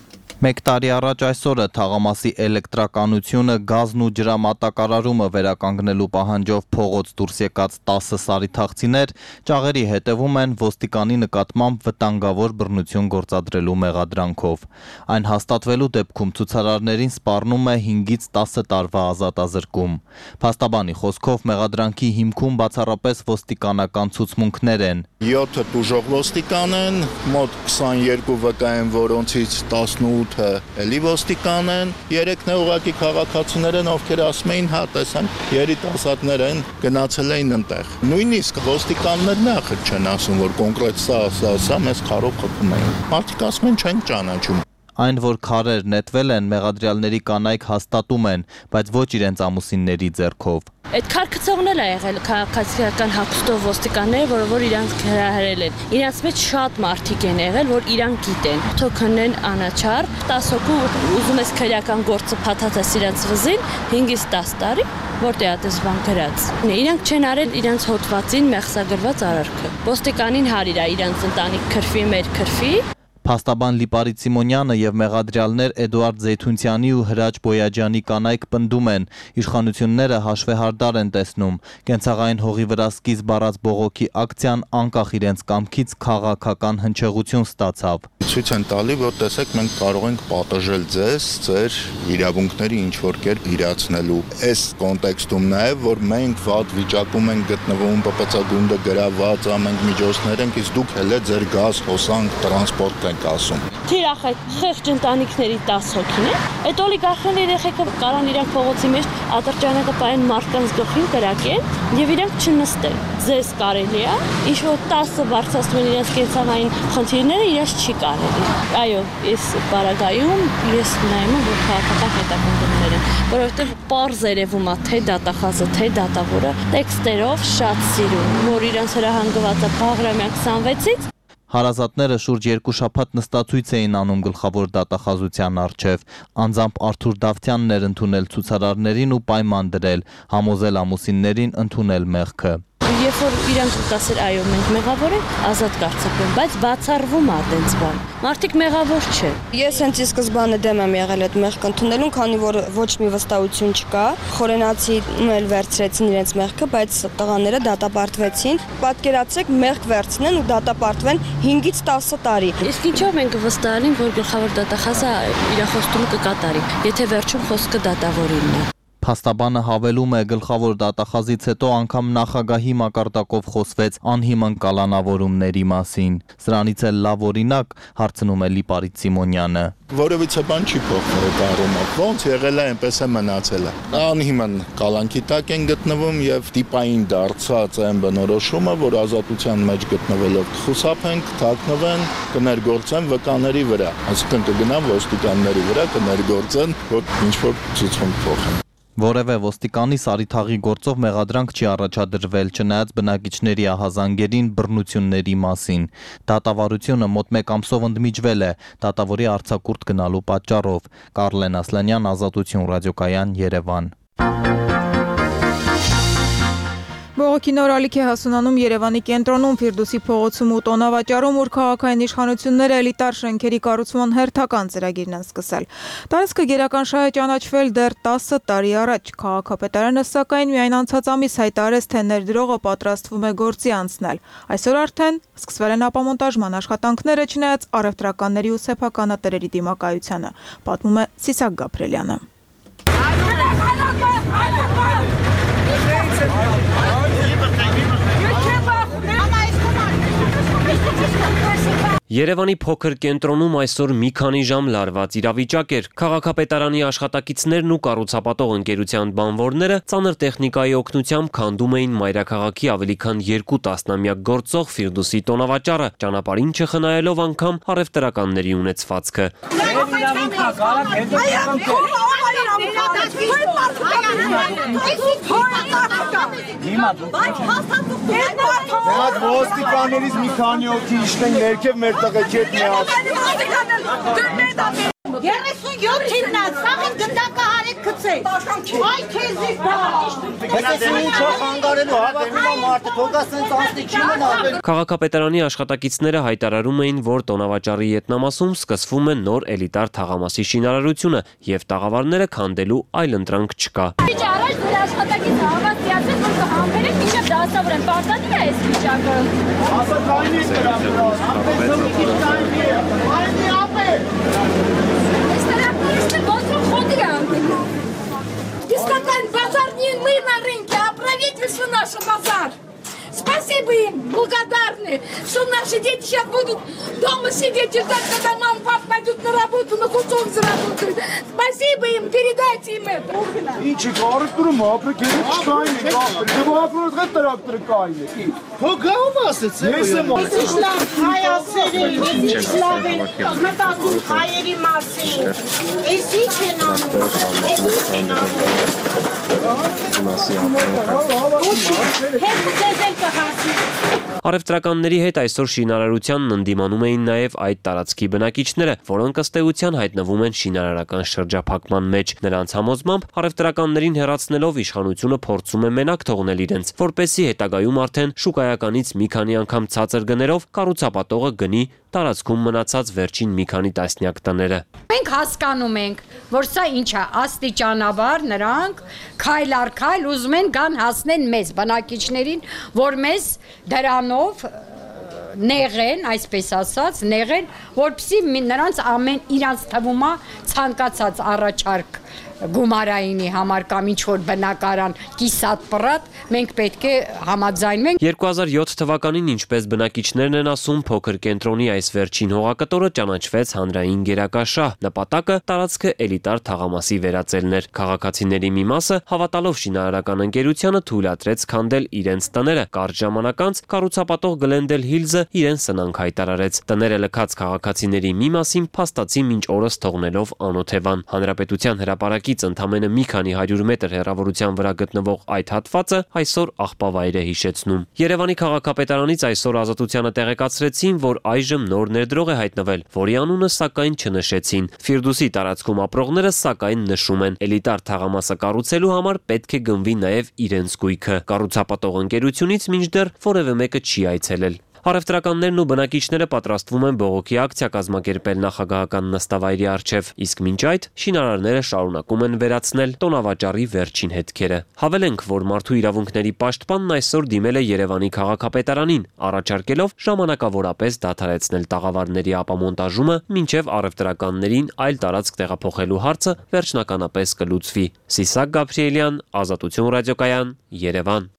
Մեկ տարի առաջ այսօրը թաղամասի էլեկտրականությունը, գազն ու ջրամատակարարումը վերականգնելու պահանջով փողոց դուրս եկած տասը սարիթաղցիներ ճաղերի հետևում են ոստիկանի նկատմամբ վտանգավոր բռնություն գործադրելու մեղադրանքով։ Այն հաստատվելու դեպքում ցուցարարներին սպառնում է հինգից տասը տարվա ազատազրկում։ Փաստաբանի խոսքով մեղադրանքի հիմքում բացառապես ոստիկանական ցուցմունքներ են։ յոթ տուժող ոստիկան են, մոտ քսաներկու վկա են, որոնցից տասնութը էլի ոստիկան են, երեքն է ուղղակի քաղաքացիներ են, ովքեր ասում էին, հա, տեսանք, երիտասարդներ են, գնացել էին այնտեղ։ Նույնիսկ ոստիկաններն ախր չեն ասում, որ կոնկրետ սա, սա, սա մեզ քարով խփում էին։ Մարդիկ ասում են, չեն ճանաչում։ Այն, որ քարեր նետվել են, մեղադրյալների կանայք հաստատում են, բայց ոչ իրենց ամուսինների ձեռքով։ Այդ քարքցողն էլ է եղել քաղաքացիական հագուստով ոստիկանները, որը որ իրանք հրահրել են։ Իրանց մեջ շատ մարդիկ են եղել, որ իրանք գիտեն։ Թոքնեն անաչար, տասը հոգու ուզում ես քրեական գործը փաթաթես իրանց վզին, հինգից տասը տարի, որտեղ այդպես բան գրած։ Իրանք չեն արել իրանց հոդվածին մեղսագրված արարքը։ Ոստիկանին հարիր է իրանց ընտանիք քրֆի, մեր քրֆի։ Փաստաբան Լիպարիտ Սիմոնյանը եւ մեղադրյալներ Էդուարդ Զեյթունցյանի ու Հրաչ Բոյաջյանի կանայք պնդում են, իշխանությունները հաշվեհարդար են տեսնում, կենցաղային հողի վրա սկիզբ առած բողոքի ակցիան անկախ իրենց կամքից քաղաքական հնչեղություն ստացավ։ Ցույց են տալի, որ տեսեք, մենք կարող ենք պատժել ձեզ, ձեր իրավունքների ինչ որ կերպ իրացնելու։ Այս կոնտեքստում նաեւ, որ մենք վատ վիճակում ենք գտնվում, Պ Պ Ց գունդը գրաված, ամենք միջոցներ ենք, իսկ դուք հենց ձեր գազ, հոսանք, տրանսպորտ ենք ասում։ Թիրախ այդ խեղճ ընտանիքների տասը հոգին է, այդ օլիգարխների երեխեքը կարան իրանք փողոցի մեջ ատրճանակը պայեն մարդկանց գլխին կրակեն եւ իրանք չնստեն։ Ձեզ կարելի է, ինչ որ տասը բարձրացնում են իրենց կենցաղային խնդիրները, իրենց չի կարելի։ Այո, ես բարագայում ես նայում եմ, որ քաղաքական հետաքրքրումներ են, որովհետեւ պարզ երևում է թե դատախազը, թե դատավորը տեքստերով շատ սիրում, որ իրենց հրահանգված է Բաղրամյան քսանվեցից։ Հարազատները շուրջ երկու շաբաթ նստածույց էին անում գլխավոր դատախազության առջև, անձամբ Արթուր Դավթյանն էր ընդունել ցուցարարներին ու պայման դրել, համոզել ամուսիններին ընդունել մեղքը։ Երբ որ իրանք ասել այո մենք մեղավոր ենք, ազատ կարծրակում, բայց բացառվում է այդպես բան։ Մարդիկ մեղավոր չէ։ Ես հենց ի սկզբանե դեմ եմ եղել այդ մեղքը ընդունելուն, քանի որ ոչ մի վստահություն չկա։ Խորենացին էլ վերցրեցին իրենց մեղքը, բայց տղաները դատապարտվեցին։ Պատկերացրեք, մեղք վերցնեն ու դատապարտվեն հինգից տասը տարի։ Իսկ ինչով մենք վստահել ենք, որ գլխավոր դատախազը իր խոստումը կկատարի, եթե վերջում խոսքը դատավորինն է։ Փաստաբանը հավելում է գլխավոր դատախազից հետո անգամ նախագահի մակարդակով խոսվեց անհիմն կալանավորումների մասին։ Սրանից էլ լավ օրինակ հարցնում է Լիպարիտ Սիմոնյանը։ Որևիցե բան չի փոխվել այդ առումով։ Ոնց եղել է, այնպես է մնացել է։ Անհիմն կալանքի տակ են գտնվում եւ տիպային դարձած այն բնորոշումը, որ ազատության մեջ գտնվելով կխուսափենք, թաքնվեն, կներգործեն վկաների վրա։ Այսինքն կգնան ոստիկանների վրա, կներգործեն, որ ինչ որ ցուցում փոխեն։ Որևէ ոստիկանի սարիթաղի գործով մեղադրանք չի առաջադրվել, չնայած բնակիչների ահազանգերին բռնությունների մասին։ Դատավարությունը մոտ մեկ ամսով ընդմիջվել է դատավորի արձակուրդ գնալու պատճառով։ Կարլեն Ասլանյան, Ազատություն ռադիոկայան, Երևան։ Բողոքի նոր ալիք է հասունանում Երևանի կենտրոնում Ֆիրդուսի փողոցում ու տոնավաճառում, ուր քաղաքային իշխանությունները էլիտար շենքերի կառուցման հերթական ծրագիրն են սկսել։ Տարածքը գերական շահ է ճանաչվել դեռ տասը տարի առաջ։ Քաղաքապետարանը սակայն միայն անցած ամիս հայտարարեց, թե ներդրողը պատրաստվում է գործի անցնել։ Այսօր արդեն սկսվել են ապամոնտաժման աշխատանքները, չնայած առևտրականների ու սեփականատերերի դիմակայությանը, պատմում է Սիսակ Գաբրելյանը։ Երևանի փոքր կենտրոնում այսօր մի քանի ժամ լարված իրավիճակ էր։ Քաղաքապետարանի աշխատակիցներն ու կառուցապատող ընկերության բանվորները ծանր տեխնիկայի օգնությամբ քանդում էին մայրաքաղաքի ավելի քան երկու տասնամյակ գործող Ֆիրդուսի տոնավաճառը, ճանապարհին չխնայելով անգամ առևտրականների ունեցվածքը։ Մենք ոստիկաններից մի քանի օքի իշտենք ներքև մեր տղեքի հետ միասին։ երեսուն յոթին նա սաղին գնդակը հարեք կծեք, այ կեզից բաղ։ Ես ինչ խանգարելու հավակնումա մարդը, թողա սենց անցնի չի մնալ։ Քաղաքապետարանի աշխատակիցները հայտարարում էին, որ տոնավաճառի ետնամասում սկսվում է նոր էլիտար թաղամասի շինարարությունը եւ տաղավարները քանդելու այլ ընտրանք չկա։ Ինչ առաջ դրա աշխատակիցը հավաստիացել, որ կհամբերեն մինչև դասավոր են, պարտադիր է այս վիճակը։ Ասա կայնից կրամ դրան, ամպես հմիկիչ կայնի է, կայնի ապ է։ Дискотань базар не мы на рынке, а правительство наше базар. Спасибо им, благодарны, что наши дети сейчас будут дома сидеть и ждать, когда мама и папа пойдут на работу, на кусок заработают. Спасибо им, передайте им это. Ինչի կարծում ապրը գերիք չկային են ապրը, դե ապրոց հետ տրակտորը կային է։ Հոգաում ասեց է։ Ես եմ ասեց։ Ինչ լավ հայասերի, ինչ լավ է, մտածում հայերի մասին։ Ես ինչ են անում, ես ինչ են անում։ Առևտրականների հետ այսօր շինարարությանն ընդդիմանում էին նաև այդ տարածքի բնակիչները, որոնք ըստ էության հայտնվում են շինարարական շրջափակման մեջ։ Նրանց համոզմամբ առևտրականներին հեռացնելով իշխանությունը փորձում է մենակ թողնել իրենց, որպեսզի հետագայում արդեն շուկայականից մի քանի անգամ ցածր գներով կառուցապատողը գնի տարածքում մնացած վերջին մի քանի տասնյակ տները։ Մենք հասկանում ենք, որ սա ինչ է, աստիճանաբար նրանք քայլ առ քայլ ուզում են գան հասնեն մեզ բնակիչներին, որ մեզ դրանով նեղեն, այսպես ասած, նեղեն, որպեսզի նրանց ամեն իրանց թվում է ցանկացած առաջարկ գումարայինի համար կամ ինչ որ բնակարան կիսատ պրատ, մենք պետք է համաձայնվենք։ երկու հազար յոթ թվականին, ինչպես բնակիչներն են ասում, փոքր կենտրոնի այս վերջին հողակտորը ճանաչվեց հանրային գերակաշահ։ Նպատակը տարածքը էլիտար թաղամասի վերածելն էր։ Քաղաքացիների մի մասը, հավատալով շինարարական ընկերությանը, թույլատրեց քանդել իրենց տները։ Կարճ ժամանակ անց կառուցապատող Glendale Hills-ը իրեն սնանք հայտարարեց։ Տները լքած քաղաքացիների մի մասին փաստացի մինչ օրս թողնելով անօթևան։ Հանրապետության հրապարակից ընդամենը մի քանի հարյուր մետր հեռավորության վրա գտնվող այդ հատվածը այսօր աղբավայր է հիշեցնում։ Երևանի քաղաքապետարանից այսօր Ազատությանը տեղեկացրեցին, որ այժմ նոր ներդրող է հայտնվել, որի անունը սակայն չնշեցին։ Ֆիրդուսի տարածքում ապրողները սակայն նշում են, էլիտար թաղամասը կառուցելու համար պետք է գնվի նաև իրենց գույքը։ Կառուցապատող ընկերությունից մինչդեռ որևէ մեկը չի այցելել։ Առևտրականներն ու բնակիչները պատրաստվում են բողոքի ակցիա կազմակերպել նախագահական նստավայրի առջև, իսկ մինչ այդ շինարարները շարունակում են վերացնել տոնավաճառի վերջին հետքերը։ Հավելենք, որ մարդու իրավունքների պաշտպանն այսօր դիմել է Երևանի քաղաքապետարանին, առաջարկելով ժամանակավորապես դադարեցնել տաղավարների ապամոնտաժումը, մինչև առևտրականներին այլ տարածք տեղափոխելու հարցը վերջնականապես կլուծվի։ Սիսակ Գաբրիելյան, Ազատություն ռադիոկայան, Երևան։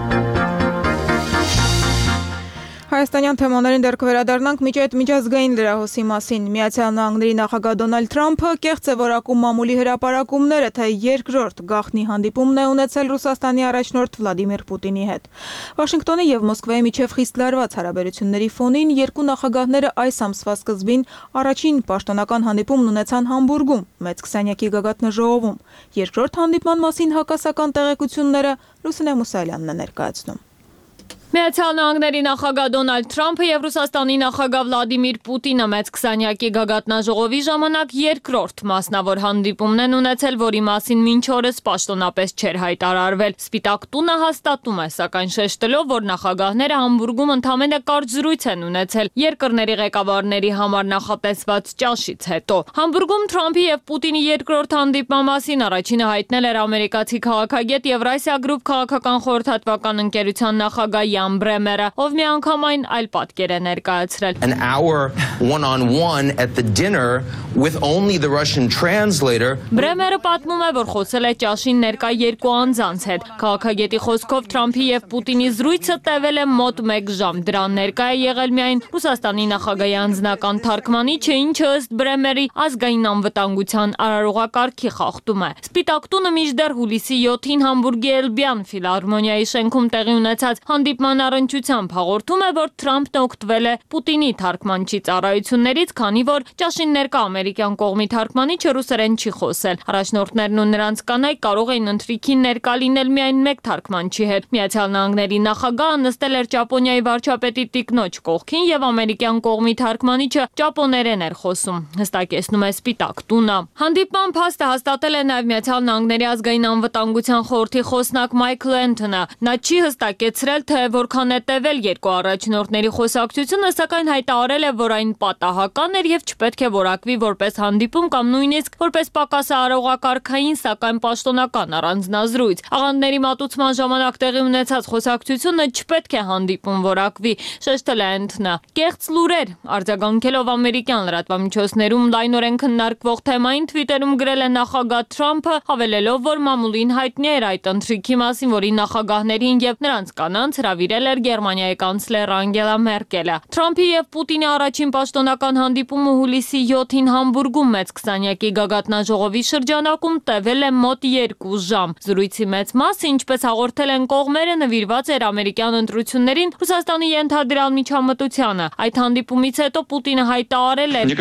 Հայաստանյան թեմաներին դեռ կվերադառնանք միջայդ միջազգային լրահոսի մասին։ Միացյալ Նահանգների նախագահ Դոնալդ Թրամփը կեղծ է որակում մամուլի հրապարակումները, թե երկրորդ գաղտնի հանդիպումն է ունեցել Ռուսաստանի առաջնորդ Վլադիմիր Պուտինի հետ։ Վաշինգտոնի եւ Մոսկվայի միջև խիստ լարված հարաբերությունների ֆոնին երկու նախագահները այս ամսվա սկզբին առաջին պաշտոնական հանդիպումն ունեցան Համբուրգում, մեծ քսանյակի գագաթնաժողովում։ Երկրորդ հանդիպման մասին հակասական տեղեկությունները Լուսինե Մուսալյանն է ներկայացնում։ Միացյալ Նահանգների նախագահ Դոնալդ Թրամփը եւ Ռուսաստանի նախագահ Վլադիմիր Պուտինը մեծ քսանյակի գագաթնաժողովի ժամանակ երկրորդ մասնավոր հանդիպումն են ունեցել, որի մասին մինչ օրս պաշտոնապես չէր հայտարարվել։ Սպիտակ տունը հաստատում է, սակայն շեշտելով, որ նախագահները Համբուրգում ընդամենը կարճ զրույց են ունեցել երկրների ղեկավարների համար նախատեսված ճաշից հետո։ Համբուրգում Թրամփի եւ Պուտինի երկրորդ հանդիպման մասին առաջինը հայտնել էր ամերիկացի քաղաքագետ Եվրասիա գրուպ քաղաքական խորհրդատվական ընկերության նախագահ Bremmer, ով միանգամայն այլ պատկեր է ներկայացրել։ An hour one-on-one at the dinner with only the Russian translator. Bremmer-ը պատմում է, որ խոսել է ճաշին ներկա երկու անձանց հետ։ Քաղաքագետի խոսքով Թրամփի եւ Պուտինի զրույցը տևել է մոտ մեկ ժամ։ Դրան ներկա է եղել միայն Ռուսաստանի նախագահի անձնական թարգմանիչը, ինչը ըստ Bremmer-ի ազգային անվտանգության արարողակարգի խախտում է։ Սպիտակ տունը մինչդեռ հուլիսի յոթին Համբուրգի Էլբյան ֆիլհարմոնիայի շենքում տեղի ունեցած հանդիպման առընչությամբ հաղորդում է, որ Թրամփն օգտվել է Պուտինի թարգմանչի ծառայություններից, քանի որ ճաշին ներկա ամերիկյան կողմի թարգմանիչը ռուսերեն չի խոսել։ Առաջնորդներն ու նրանց կանայք կարող էին ընթրիքին ներկա լինել միայն մեկ թարգմանչի հետ։ Միացյալ Նահանգների նախագահը նստել էր Ճապոնիայի վարչապետի տիկնոջ կողքին եւ ամերիկյան կողմի թարգմանիչը ճապոներեն էր խոսում, հստակեցնում է Սպիտակ տունը։ Հանդիպման փաստը հաստատել է նաեւ Միացյալ Նահանգների ազգային անվտանգության խորհրդի խոսնակ Մայքլ Էնթոնը։ Նա չի հստակեցրել, թե որքան է տևել երկու առաջնորդների խոսակցությունը, սակայն հայտարարել է, որ այն պատահական էր եւ չպետք է որակվի որպես հանդիպում կամ նույնիսկ որպես պակասարարողակարգային, սակայն պաշտոնական առանձնազրույց։ Աղանդների մատուցման ժամանակ տեղի ունեցած խոսակցությունը չպետք է հանդիպում որակվի, շեշտել է Էնթոնը։ Կեղծ լուրեր արձագանքելով ամերիկյան լրատվամիջոցներում լայնորեն քննարկվող թեմային Twitter-ում գրել է նախագահ Թրամփը, հավելելով, որ մամուլին հայտնի էր այդ ընթրիքի մասին, որի նախագահներին եւ նրանց կանանց հրավիրել էր Գերմանիայի կանցլեր Անգելա Մերկելը։ Թրամփի եւ Պուտինի առաջին պաշտոնական հանդիպումը հուլիսի յոթին Համբուրգում մեծ քսանյակի գագաթնաժողովի շրջանակում տևել է մոտ երկու ժամ։ Զրույցի մեծ մասը, ինչպես հաղորդել են կողմերը, նվիրված էր ամերիկյան ընտրություններին Ռուսաստանի ենթադրյալ միջամտությանը։ Այդ հանդիպումից հետո Պուտինը հայտարարել էր.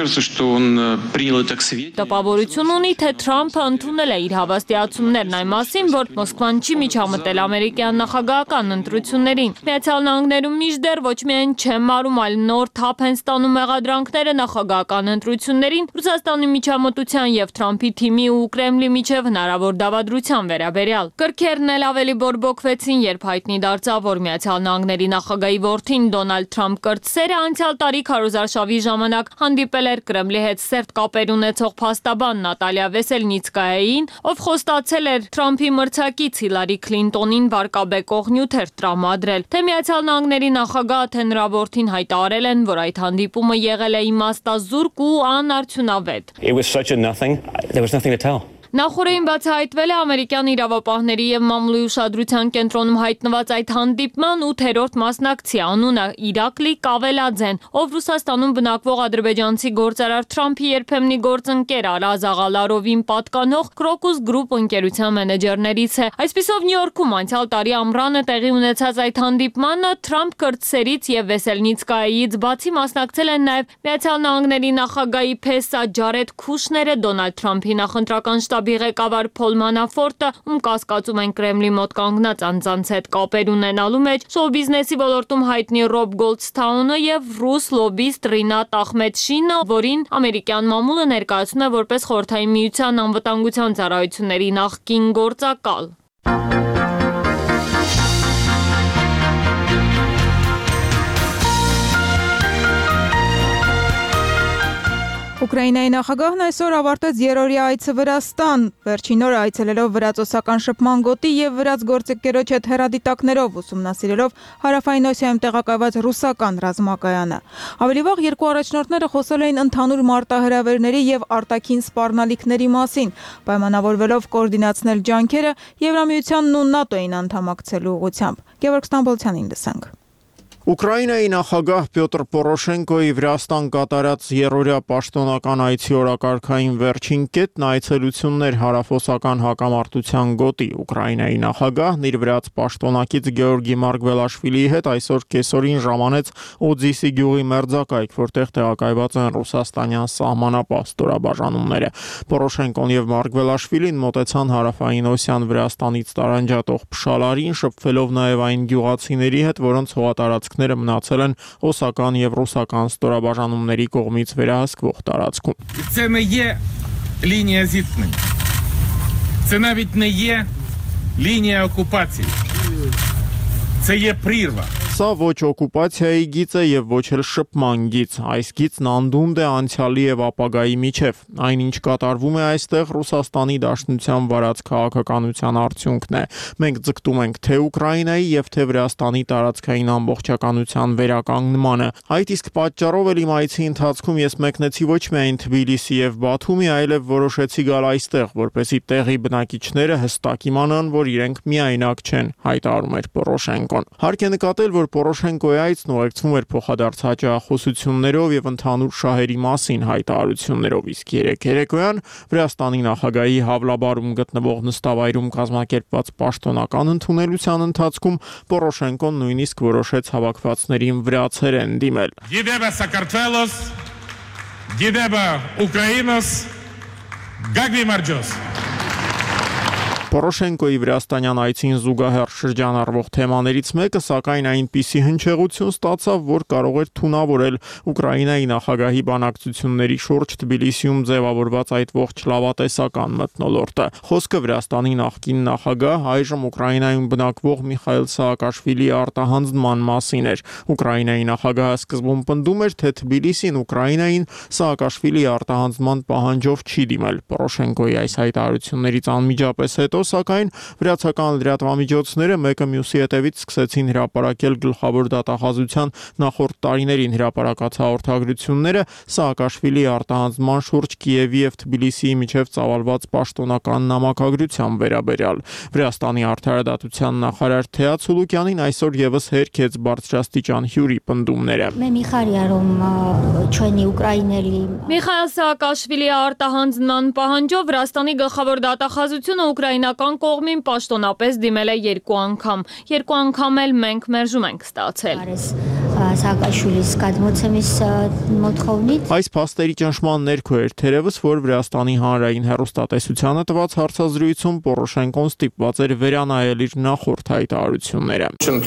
Տպավորություն ունի, թե Թրամփը ընդունել է իր հավաստիացումներն այն մասին, որ Մոսկվան չի միջամտել ամերիկյան նախագահական ընտրություններին։ Միացյալ Նահանգներում մինչդեռ ոչ միայն չեն մարում, այլ նոր թափ են ստանում մեղադրանքները նախագահական ընտրություններին Ռուսաստանի միջամտության եւ Թրամփի թիմի ու Կրեմլի միջև հնարավոր դավադրության վերաբերյալ։ Կրքերն էլ ավելի բորբոքվեցին, երբ հայտնի դարձավ, որ Միացյալ Նահանգների նախագահի որդին Դոնալդ Թրամփ կրտսերը անցյալ տարի քարոզարշավի ժամանակ հանդիպել էր Կրեմլի հետ սերտ կապեր ունեցող փաստաբան Նատալիա Վեսելնիցկայային, ով խոստացել էր Թրամփի մրցակից Հիլարի Քլինտոնին վարկաբեկող նյութեր տրամադրել։ Թե Միացյալ Նահանգների նախագահը, թե նրա որդին հայտարարել են, որ այդ հանդիպումը եղել է իմաստազուրկ ու անարդյունավետ։ Նախորդին բացահայտվել է ամերիկյան իրավապահների եւ մամուլի ուշադրության կենտրոնում հայտնված այդ հանդիպման ութերորդ մասնակցի անունը Իրակլի Կավելաձեն, ով Ռուսաստանում բնակվող ադրբեջանցի գործարար Թրամփի երբեմնի գործընկեր Արազ Աղալարովին պատկանող Crocus Group ընկերության մենեջերներից է։ Այսպիսով Նյու Յորքում անցյալ տարի ամռանը տեղի ունեցած այդ հանդիպմանը Թրամփ կրտսերից եւ Վեսելնիցկայից բացի մասնակցել են նաեւ Միացյալ Նահանգների նախագահի փեսա Ջարեդ Քուշները, Դոնալդ Թրամփի նախընտրական շտաբի ղեկավար Փոլ Մանաֆորտը, ում կասկածում են Կրեմլի մոտ կանգնած անձանց հետ կապեր ունենալու մեջ, շոու բիզնեսի ոլորտում հայտնի Ռոբ Գոլդսթաունը եւ ռուս լոբիստ Ռինատ Ախմեդշինը, որին ամերիկյան մամուլը ներկայացնում է որպես Խորհրդային Միության անվտանգության ծառայությունների նախկին գործակալ։ Ուկրաինայի նախագահն այսօր ավարտեց երրորդյա այցը Վրաստան, վերջին օրը այցելելով վրացոսական շփման գոտի եւ վրաց գործընկերոջ հետ հեռադիտակներով ուսումնասիրելով Հարավային Օսիայում տեղակայված ռուսական ռազմակայանը։ Ավելի վաղ երկու առաջնորդները խոսել էին ընդհանուր մարտահրավերների եւ արտաքին սպառնալիքների մասին, պայմանավորվելով կոորդինացնել ջանքերը Եվրամիությանն ու ՆԱՏՕ-ին անդամակցելու ուղղությամբ։ Գևորգ Ստամբոլցյանին լսենք։ Ուկրաինայի նախագահ Պյոտր Պորոշենկոյի Վրաստան կատարած երրորդյա պաշտոնական այցի օրակարգային վերջին կետն այցելություններ հարավոսական հակամարտության գոտի։ Ուկրաինայի նախագահն իր վրաց պաշտոնակից Գեորգի Մարգվելաշվիլիի հետ այսօր կեսօրին ժամանեց Օձիսի գյուղի մերձակայք, որտեղ տեղակայված են ռուսաստանյան սահմանապահ ստորաբաժանումները։ Պորոշենկոն եւ Մարգվելաշվիլին մոտեցան հարավային Օսիան Վրաստանից տարանջատող փշալարին, շփվելով նաեւ այն գյուղացիների հետ, որոնց հողատարածք մնացել են օսական եւ ռուսական ստորաբաժանումների կողմից վերահսկվող տարածքում։ Це не є лінія зіткнення. Це навіть не є лінія окупації. Це є прірва. Սա ոչ օկուպացիայի գիծ է եւ ոչ էլ շփման գիծ։ Այս գիծն անդունդ է անցյալի եւ ապագայի միջև։ Այնինչ կատարվում է այստեղ Ռուսաստանի Դաշնության վարած քաղաքականության արդյունքն է։ Մենք ձգտում ենք թե Ուկրաինայի եւ թե Վրաստանի տարածքային ամբողջականության վերականգնմանը։ Այդ իսկ պատճառով էլ իմ այցի ընթացքում ես մեկնեցի ոչ միայն Թբիլիսի եւ Բաթումի, այլև որոշեցի գալ այստեղ, որպեսզի տեղի բնակիչները հստակ իմանան, որ իրենք միայնակ չեն, հայտարարում էր Պորոշենկոն։ Հարկ է նկատել, որ Պորոշենկոյի այցն ուղեկցվում էր փոխադարձ հաճախոսություններով եւ ընդհանուր շահերի մասին հայտարարություններով, իսկ երեկ երեկոյան Վրաստանի նախագահի Հավլաբարում գտնվող նստավայրում կազմակերպված պաշտոնական ընդունելության ընթացքում Պորոշենկոն նույնիսկ որոշեց հավաքվածներին վրացերեն դիմել։ Գիդեբա Սակարտվելոս, գիդեբա Ուկրաինոս, գագվի մարջոս։ Պորոշենկոյի վրաստանյան այցին զուգահեռ շրջանառվող թեմաներից մեկը սակայն այնպիսի հնչեղություն ստացավ, որ կարող էր թունավորել Ուկրաինայի նախագահի բանակցությունների շուրջ Թբիլիսիում ձևավորված այդ ողջ լավատեսական մթնոլորտը։ Խոսքը Վրաստանի նախկին նախագահ, այժմ Ուկրաինայում բնակվող Միխայիլ Սաակաշվիլիի արտահանձնման մասին էր։ Ուկրաինայի նախագահը սկզբում պնդում էր, թե Թբիլիսին Ուկրաինային Սաակաշվիլիի արտահանձնման պահանջով չի դիմել։ Պորոշենկոյի այս հայտարարություններից անմիջապես հետո սակայն վրացական լրատվամիջոցները մեկը մյուսի հետևից սկսեցին հրապարակել գլխավոր դատախազության նախորդ տարիներին հրապարակած հաղորդագրությունները Սաակաշվիլիի արտահանձնման շուրջ Կիևի եւ Թբիլիսիի միջև ծավալված պաշտոնական նամակագրության վերաբերյալ։ Վրաստանի արդարադատության նախարար Թեա Ցուլուկյանին այսօր եւս հերքեց բարձրաստիճան հյուրի պնդումները։ Միխայիլ Սաակաշվիլիի արտահանձնման պահանջով Վրաստանի գլխավոր դատախազությունը ուկրաինական կողմին պաշտոնապես դիմել է երկու անգամ։ Երկու անգամ էլ մենք մերժում ենք ստացել։ Այս փաստերի ճնշման ներքո էր թերևս, որ Վրաստանի հանրային հեռուստատեսությանը տված հարցազրույցում Պորոշենկոն ստիպված էր վերանայել իր նախորդ հայտարարությունները։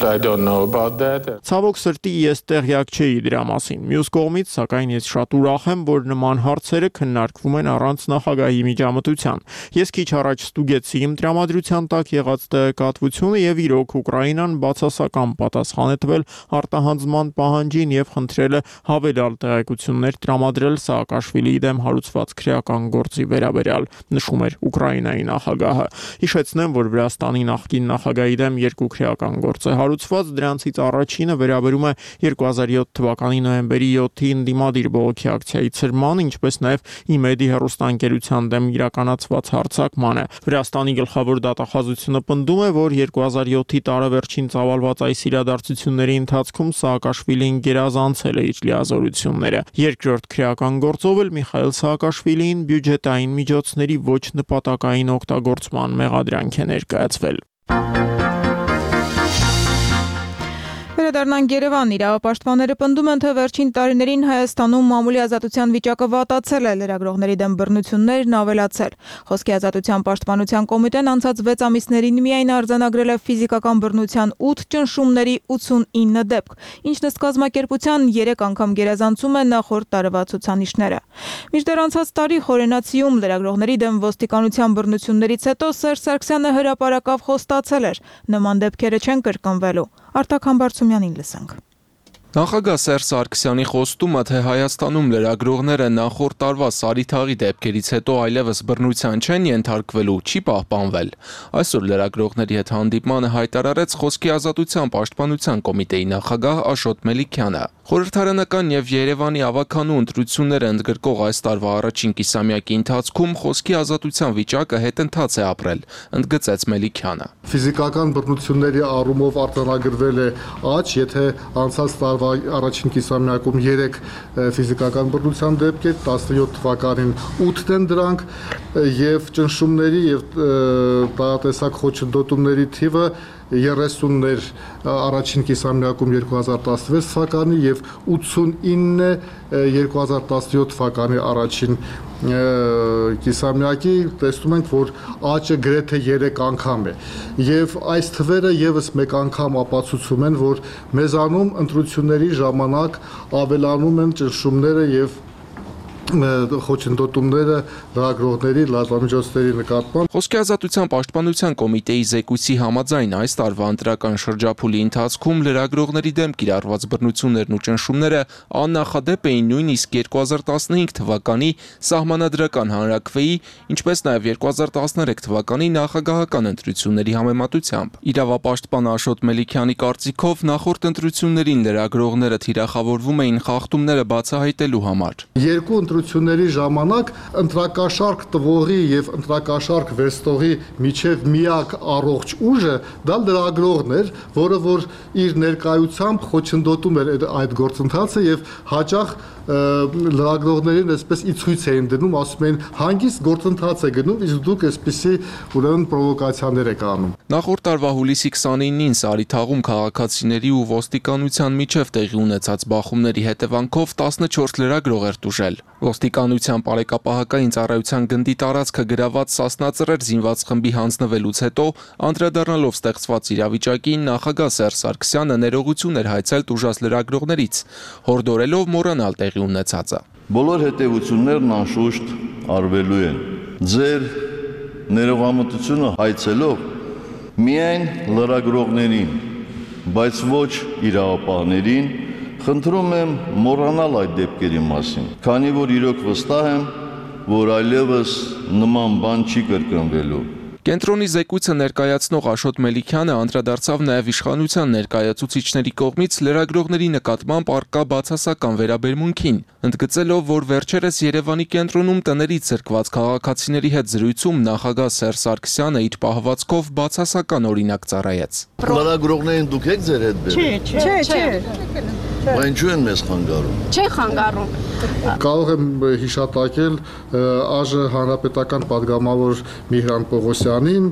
Ցավոք սրտի ես տեղյակ չէի դրա մասին։ Մյուս կողմից, սակայն ես շատ ուրախ եմ, որ նման հարցերը քննարկվում են առանց նախագահի միջամտության։ Ես քիչ առաջ ստուգեցի իմ տրամադրության տակ եղած տեղեկատվությունը եւ իրոք Ուկրաինան բացասական պատասխան է տվել արտահանձնման կազմման պահանջին եւ խնդրել է հավելյալ տեղեկություններ տրամադրել Սաակաշվիլիի դեմ հարուցված քրեական գործի վերաբերյալ, նշում էր Ուկրաինայի նախագահը։ Հիշեցնեմ, որ Վրաստանի նախկին նախագահի դեմ երկու քրեական գործ է հարուցված, դրանցից առաջինը վերաբերում է երկու հազար յոթ թվականի նոյեմբերի յոթի ընդդիմադիր բողոքի ակցիայի ցրման, ինչպես նաեւ Իմեդի հեռուստաընկերության դեմ իրականացված հարձակմանը։ Վրաստանի գլխավոր դատախազությունը պնդում է, որ երկու հազար յոթի տարեվերջին ծավալված այս իրադարձությունների ընթացքում Սաակաշվիլին գերազանցել է իր լիազորությունները։ Երկրորդ քրեական գործով էլ Միխայիլ Սաակաշվիլին բյուջետային միջոցների ոչ նպատակային օգտագործման մեղադրանք է ներկայացվել։ Վերադառնանք Երևան, իրավապաշտպանները պնդում են, թե վերջին տարիներին Հայաստանում մամուլի ազատության վիճակը վատացել է, լրագրողների դեմ բռնություններն ավելացել։ Խոսքի ազատության պաշտպանության կոմիտեն անցած վեց ամիսներին միայն արձանագրել է ֆիզիկական բռնության ութ ճնշումների ութսունինը դեպք, ինչն ըստ կազմակերպության երեք անգամ գերազանցում է նախորդ տարվա ցուցանիշները։ Մինչդեռ անցած տարի Խորենացիում լրագրողների դեմ ոստիկանության բռնություններից հետո Սերժ Սարգսյանը հրապարակավ խոստացել էր, նման դեպքերը չեն կրկնվելու։ Արտակ Համբարձումյանին լսենք։ Նախագահ Սերժ Սարգսյանի խոստումը, թե Հայաստանում լրագրողները նախորդ տարվա սարիթաղի դեպքերից հետո այլևս բռնության չեն ենթարկվելու, չի պահպանվել։ Այսօր լրագրողների հետ հանդիպմանը հայտարարեց Խոսքի ազատության պաշտպանության կոմիտեի նախագահ Աշոտ Մելիքյանը։ Խորհրդարանական եւ Երևանի ավականու ընտրությունները ընդգրկող այս տարվա առաջին կիսամյակի ընթացքում խոսքի ազատության վիճակը հետընթաց է ապրել, ընդգծեց Մելիքյանը։ Ֆիզիկական բռնությունների առումով արձանագրվել է աճ, եթե անցած տարվա առաջին կիսամյակում երեք ֆիզիկական բռնության դեպքեր, տասնյոթ թվականին ութ են դրանք, եւ ճնշումների եւ տարատեսակ խոչընդոտումների թիվը երեսուններ առաջին կիսամյակում երկու հազար տասնվեց թվականի եւ ութսունինը երկու հազար տասնյոթ թվականի առաջին կիսամյակի տեսնում ենք, որ աճը գրեթե երեք անգամ է եւ այս թվերը եւս մեկ անգամ ապացուցում են, որ մեզանում ընտրությունների ժամանակ ավելանում են ճնշումները եւ խոչընդոտումները լրագրողների, լրատվամիջոցների նկատմամբ։ Խոսքի ազատության պաշտպանության կոմիտեի զեկույցի համաձայն այս տարվա ընտրական շրջափուլի ընթացքում լրագրողների դեմ կիրառված բռնություններն ու ճնշումները աննախադեպ էին նույնիսկ երկու հազար տասնհինգ թվականի սահմանադրական հանրաքվեի, ինչպես նաև երկու հազար տասներեք թվականի նախագահական ընտրությունների համեմատությամբ։ Իրավապաշտպան Աշոտ Մելիքյանի կարծիքով նախորդ ընտրություններին լրագրողները թիրախավորվում էին խախտումները բացահայտելու համար։ Երկու ընտրությունների ժամանակ ընտրակաշարք տվողի եւ ընտրակաշարք վերստողի միջև միակ առողջ ուժը դա լրագրողն էր, որը որ իր ներկայությամբ խոչընդոտում էր այդ գործընթացը եւ հաճախ լրագրողներին այսպես ի ցույց էին դնում, ասում էին հանգիստ գործընթաց է գնում, իսկ դուք այսպեսի ուրեմն պրովոկացիաներ եք անում։ Նախորդ տարվա հուլիսի քսանինին Սարիթաղում քաղաքացիների ու ոստիկանության միջև տեղի ունեցած բախումների հետևանքով տասնչորս լրագրող էր տուժել։ Ոստիկանության բարեկապահական ծառայության գնդի տարածքը գրաված Սասնածռեր զինված խմբի հանձնվելուց հետո, անդրադառնալով ստեղծված իրավիճակին, նախագահ Սերժ Սարգսյանը ներողություն էր հայցել տուժած լրագրողներից, հորդորելով մոռանալ տեղի ունեցածը։ Բոլոր հետևություններն անշուշտ արվելու են։ Ձեր ներողամտությունը հայցելով միայն լրագրողներին, բայց ոչ իրավապահներին խնդրում եմ մոռանալ այդ դեպքերի մասին, քանի որ իրոք վստահ եմ, որ այլևս նման բան չի կրկնվելու։ Կենտրոնի զեկույցը ներկայացնող Աշոտ Մելիքյանը անդրադարձավ նաև իշխանության ներկայացուցիչների կողմից լրագրողների նկատմամբ առկա բացասական վերաբերմունքին, ընդգծելով, որ վերջերս Երևանի կենտրոնում տներից զրկված քաղաքացիների հետ զրույցում նախագահ Սերժ Սարգսյանը իր պահվածքով բացասական օրինակ ծառայեց։ Լրագրողներին դուք եք ձեր հետ բերել։ Չէ, չէ։ Բայց ինչու են մեզ խանգարում։ Չէ խանգարում։ Կարող եմ հիշատակել ԱԺ հանրապետական падգամավոր Միհրան Պողոսյանին,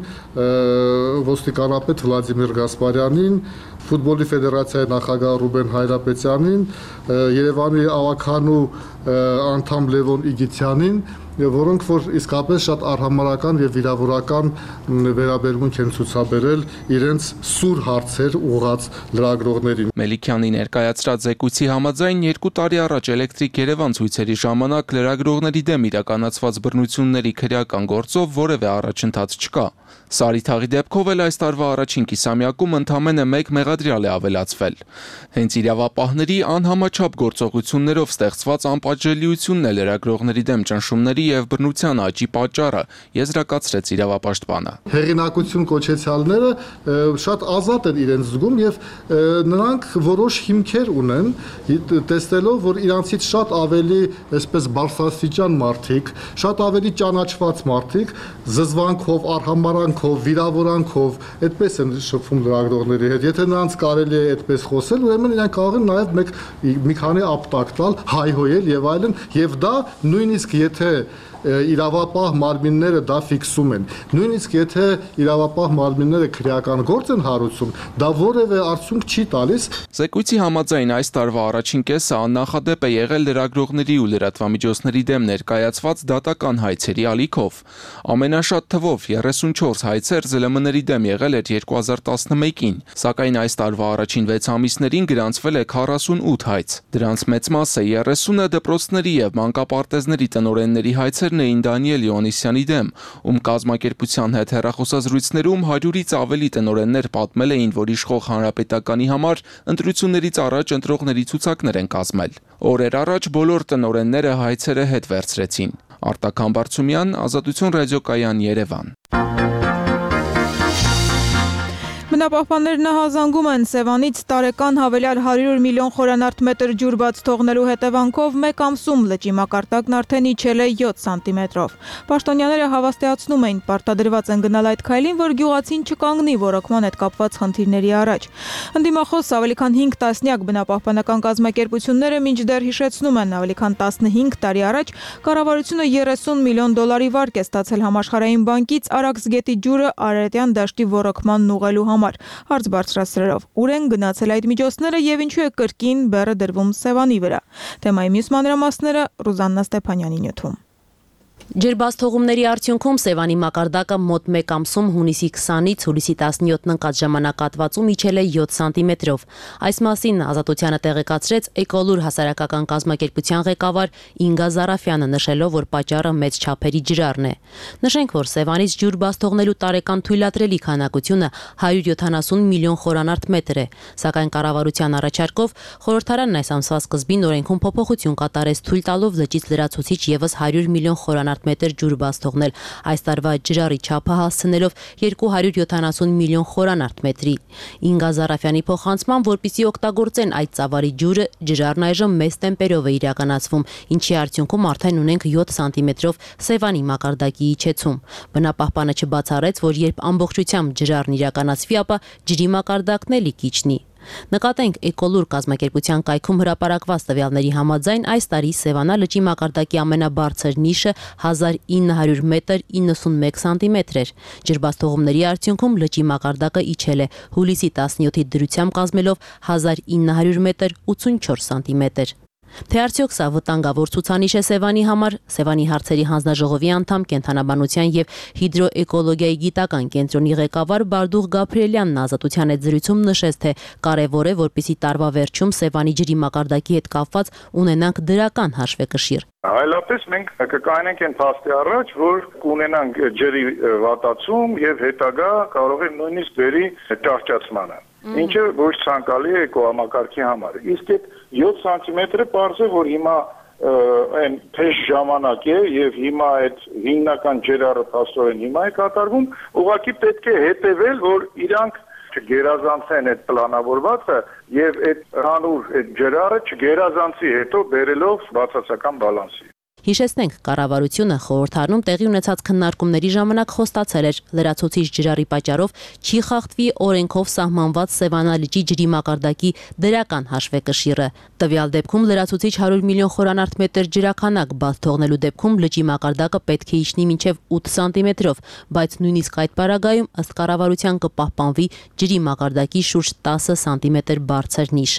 ոստիկանապետ Վլադիմիր Գասպարյանին, ֆուտբոլի ֆեդերացիայի նախագահ Ռուբեն Հայրապետյանին, Երևանի ավականու անդամ Լևոն Իգիթյանին, որոնք որ իսկապես շատ արհամարհական եւ վիրավորական վերաբերմունք են ցուցաբերել իրենց սուր հարցեր ուղղած լրագրողներին։ Մելիքյանի ներկայացրած զեկույցի համաձայն երկու տարի առաջ Էլեկտրիկ Երևան հետևան ցույցերի ժամանակ լրագրողների դեմ իրականացված բռնությունների քրեական գործով որևէ առաջընթաց չկա։ Սարի թաղի դեպքով էլ այս տարվա առաջին կիսամյակում ընդամենը մեկ մեղադրյալ է ավելացվել։ Հենց իրավապահների անհամաչափ գործողություններով ստեղծված անպատժելիությունն է լրագրողների դեմ ճնշումների եւ բռնության աճի պատճառը, եզրակացրեց իրավապաշտպանը։ Հեղինակություն կոչեցյալները շատ ազատ են իրենց զգում եւ նրանք որոշ հիմքեր ունեն, տեսնելով, որ իրանցից շատ ավելի այսպես բարձրաստիճան մարդիկ, շատ ավելի ճանաչված մարդիկ զզվանքով, արհամարանքով, վիրավորանքով, այդպես են շփվում լրագրողների հետ։ Եթե նրանց կարելի է այդպես խոսել, ուրեմն իրանք կարող են նաև մեկ մի քանի ապտակ տալ, հայհոյել եւ այլն, եւ դա նույնիսկ եթե իրավապահ մարմինները դա ֆիքսում են, նույնիսկ եթե իրավապահ մարմինները քրեական գործ են հարուցում, դա որևէ արդյունք չի տալիս։ Զեկույցի համաձայն այս տարվա առաջին կեսը աննախադեպ է եղել լրագրողների ու լրատվամիջոցների դեմ ներկայացված դատական հայցերի ալիքով։ Ամենաշատ թվով երեսունչորս հայցեր զլ էմ էն-ների դեմ եղել էր երկու հազար տասնմեկին, սակայն այս տարվա առաջին վեց ամիսներին գրանցվել է քառասունութ հայց։ Դրանց մեծ մասը երեսունը դպրոցների եւ մանկապարտեզների տնօրենների հայցեր էին Դանիել Յովհաննիսյանի դեմ, ում կազմակերպության հետ հեռախոսազրույցներում հարյուրից ավելի տնօրեններ պատմել էին, որ իշխող հանրապետականի համար ընտրություններից առաջ ընտրողների ցուցակներ են կազմել։ Օրեր առաջ բոլոր տնօրենները հայցերը հետ վերցրեցին։ Արտակ Համբարձումյան, Ազատություն ռադիոկայան, Երևան։ Բնապահպաններն հազանգում են Սևանից տարեկան հավելյալ հարյուր միլիոն խորանարդ մետր ջուր բաց թողնելու հետևանքով մեկ ամսում լճի մակարդակն արդեն իջել է յոթ սանտիմետրով։ Պաշտոնյաները հավաստիացնում էին, պարտադրված են գնալ այդ քայլին, որ գյուղացին չկանգնի ոռոգման հետ կապված խնդիրների առաջ։ Ընդդիմախոս ավելի քան հինգ տասնյակ բնապահպանական կազմակերպությունները մինչդեռ հիշեցնում են, ավելի քան տասնհինգ տարի առաջ կառավարությունը երեսուն միլիոն դոլարի վարկ է ստացել Համաշխարհային բանկից Արաքսգետի ջուրը Արարատյան դաշտի ոռոգմանն ուղղելու համար։ Հարց բարձրացրելով, ուր են գնացել այդ միջոցները եւ ինչու է կրկին բեռը դրվում Սևանի վրա։ Թեմայի մյուս մանրամասները Ռուզաննա Ստեփանյանի նյութում։ Ջրբաց արդյունքում Սևանի մակարդակը մոտ մեկ ամսում հունիսի քսանից հուլիսի տասնյոթն ընկած ժամանակահատվածում իջել է յոթ սանտիմետրով։ Այս մասին Ազատությանը տեղեկացրեց Էկոլուր հասարակական կազմակերպության ղեկավար Ինգա Զարաֆյանը, նշելով, որ պատճառը մեծ չափերի ջրառն է։ Նշենք, որ Սևանից ջուր բաց թողնելու տարեկան թույլատրելի քանակությունը հարյուր յոթանասուն միլիոն խորանարդ մետր է, սակայն կառավարության առաջարկով խորհրդարանն այս ամսվա սկզբին օրենքում փոփոխություն կատարեց, թույլ տալով լճից լրացուցիչ եւս հարյուր միլիոն խորանարդ մետր ջուր բաց թողնել, այս տարվա ջրառի չափը հասցնելով երկու հարյուր յոթանասուն միլիոն խորանարդ մետրի։ Ինգա Զարաֆյանի փոխանցման, որպեսզի օգտագործեն այդ ծավալի ջուրը, ջրառն այժմ մեծ տեմպերով է իրականացվում, ինչի արդյունքում արդեն ունենք յոթ սանտիմետրով Սևանի մակարդակի իջեցում։ Բնապահպանը չբացառեց, որ երբ ամբողջությամբ ջրառն իրականացվի, ապա ջրի մակարդակն էլի կիջնի։ Նկատենք Էկոլուր կազմակերպության կայքում հրապարակված տվյալների համաձայն այս տարի Սևանա լճի մակարդակի ամենաբարձր նիշը հազար ինը հարյուր մետր իննսունմեկ սանտիմետր էր։ Ջրբացթողումների արդյունքում լճի մակարդակը իջել է հուլիսի տասնյոթի դրությամբ կազմելով հազար ինը հարյուր մետր ութսունչորս սանտիմետր։ Թե արդյոք սա վտանգավոր ցուցանիշ է Սևանի համար, Սևանի հարցերի հանձնաժողովի անդամ, կենթանաբանության եւ հիդրոէկոլոգիայի գիտական կենտրոնի ղեկավար Բարդուղ Գաբրիելյանն Ազատության հետ զրույցում նշեց, թե կարեւոր է, որպեսզի տարվա վերջում Սևանի ջրի մակարդակի հետ կապված ունենանք դրական հաշվեկշիռ։ Այլապես մենք կկայնենք այն փաստի առաջ, որ կունենանք ջրի վատացում եւ հետագա կարող է նույնիսկ բերի ճահճացմանը, ինչը ոչ ցանկալի է էկոհամակարգի համար։ Իսկ այդ յոթ սանտիմետրը պարզ է, որ հիմա այն թեժ ժամանակ է եւ հիմա այդ հիմնական ջրառը փաստորեն հիմա է կատարվում, ուղղակի պետք է հետեւել, որ իրանք չգերազանցեն այդ պլանավորվածը եւ այդ հանուր այդ ջրառը չգերազանցի հետո բերելով բացասական բալանսի։ Հիշեցնենք, կառավարությունը խորհրդարանում տեղի ունեցած քննարկումների ժամանակ խոստացել էր լրացուցիչ ջրառի պատճառով չի խախտվի օրենքով սահմանված Սևանա լճի ջրի մակարդակի դրական հաշվեկշիռը։ Տվյալ դեպքում լրացուցիչ հարյուր միլիոն խորանարդ մետր ջրաքանակ բաց թողնելու դեպքում լճի մակարդակը պետք է իջնի մինչև ութ սանտիմետրով, բայց նույնիսկ այդ պարագայում ըստ կառավարության կպահպանվի ջրի մակարդակի շուրջ տասը սանտիմետր բարձր նիշը։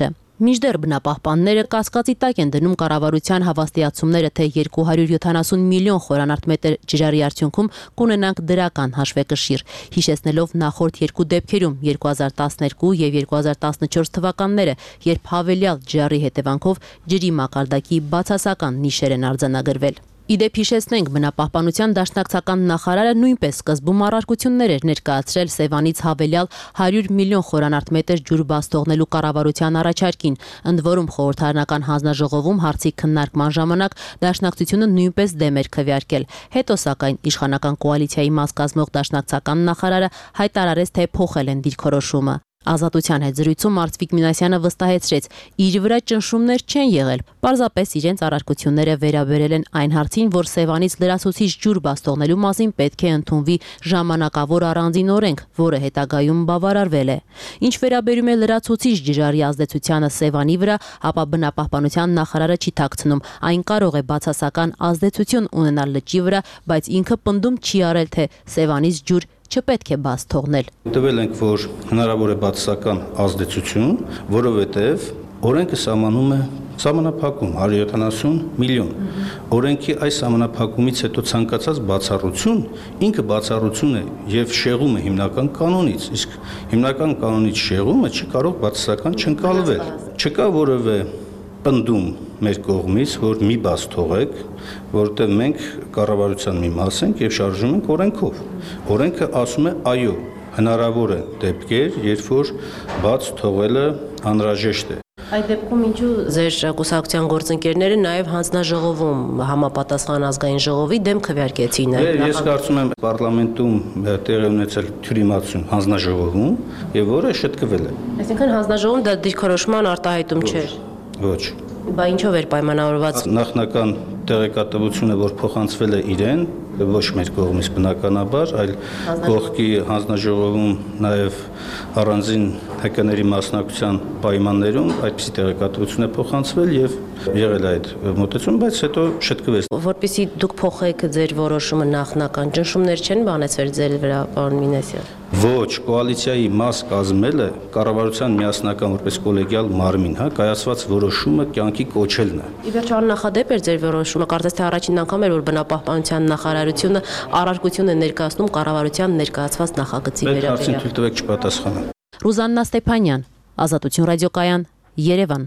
Մինչդեռ բնապահպանները կասկածի տակ են դնում կառավարության հավաստիացումները, թե երկու հարյուր յոթանասուն միլիոն խորանարդ մետր ջրարի արդյունքում կունենանք դրական հաշվեկշիռ, հիշեցնելով նախորդ երկու դեպքերում երկու հազար տասներկու եւ երկու հազար տասնչորս թվականները, երբ հավելյալ ջրարի հետևանքով ջրի մակարդակի բացասական նիշեր են արձանագրվել։ Իդեպ հիշեցնենք, բնապահպանության դաշնակցական նախարարը նույնպես սկզբում առարկություններ էր ներկայացրել Սևանից հավելյալ հարյուր միլիոն խորանարդ մետր ջուր բաց թողնելու կառավարության առաջարկին, ընդ որում խորհրդարանական հանձնաժողովում հարցի քննարկման ժամանակ դաշնակցությունը նույնպես դեմ էր քվեարկել։ Հետո սակայն իշխանական կոալիցիայի մաս կազմող դաշնակցական նախարարը հայտարարեց, թե փոխել են դիրքորոշումը։ Ազատության հետ զրույցում Արծվիկ Մինասյանը վստահեցրեց, իր վրա ճնշումներ չեն եղել, պարզապես իրենց առարկությունները վերաբերել են այն հարցին, որ Սևանից լրացուցիչ ջուր բաց թողնելու մասին պետք է ընդունվի ժամանակավոր առանձին օրենք, որը հետագայում բավարարվել է։ Ինչ վերաբերում է լրացուցիչ ջրարի ազդեցությանը Սևանի վրա, ապա բնապահպանության նախարարը չի թաքցնում, այն կարող է բացասական ազդեցություն ունենալ լճի վրա, բայց ինքը պնդում չի արել, թե Սևանից ջուր չպետք է բաց թողնել։ Տվել ենք, որ հնարավոր է բացասական ազդեցություն, որովհետև օրենքը սահմանում է սահմանափակում հարյուր յոթանասուն միլիոն։ Օրենքի այս սահմանափակումից հետո ցանկացած բացառություն ինքը բացառություն է եւ շեղում է հիմնական կանոնից, իսկ հիմնական կանոնից շեղումը չի կարող բացասական չընկալվել։ Չկա որևէ պնդում մեր կողմից, որ մի բաց թողեք, որտեղ մենք կառավարության մի մաս ենք եւ շարժում ենք օրենքով։ Օրենքը ասում է այո, հնարավոր է դեպքեր, երբ որ բաց թողելը անհրաժեշտ է։ Այդ դեպքում ինչու ձեր կուսակցության գործընկերները նաև հանձնաժողովում համապատասխան ազգային ժողովի դեմ քվեարկեցին։ Ես կարծում եմ պարլամենտում տեղի ունեցել թյուրիմացություն հանձնաժողովում եւ որը շտկվել է։ Այսինքն հանձնաժողովում դա դիրքորոշման արտահայտում չէր։ Ոչ։ Բա ինչով էր պայմանավորված։ Նախնական տեղեկատվությունը, որ փոխանցվել է իրեն, ոչ մեր կողմից բնականաբար, այլ կողքի հանձնաժողովում նաև առանձին հակաների մասնակցության պայմաններում այդպիսի տեղեկատվություն է փոխանցվել եւ եղել այդ մոտեցում, բայց հետո շտկվեց։ Որպեսզի դուք փոխեք ձեր որոշումը նախնական ճնշումներ չեն բանեցվել ձեր վրա, պարոն Մինասյան։ Ոչ, կոալիցիայի մաս կազմելը կառավարության միասնական որպես կոլեգիալ մարմին, հա, կայացված որոշումը կյանքի կոչելն է։ Ի վերջո աննախադեպ էր ձեր որոշումը, կարծես թե առաջին անգամ էր, որ բնապահպանության նախարարությունը առարկություն է ներկայացնում կառավարության ներկայացված նախագծի վերաբերյալ։ Այդ հարցին թույլ տվեք չպատասխանեմ։ Ռուզաննա Ստեփանյան, Ազատություն ռադիոկայան, Երևան։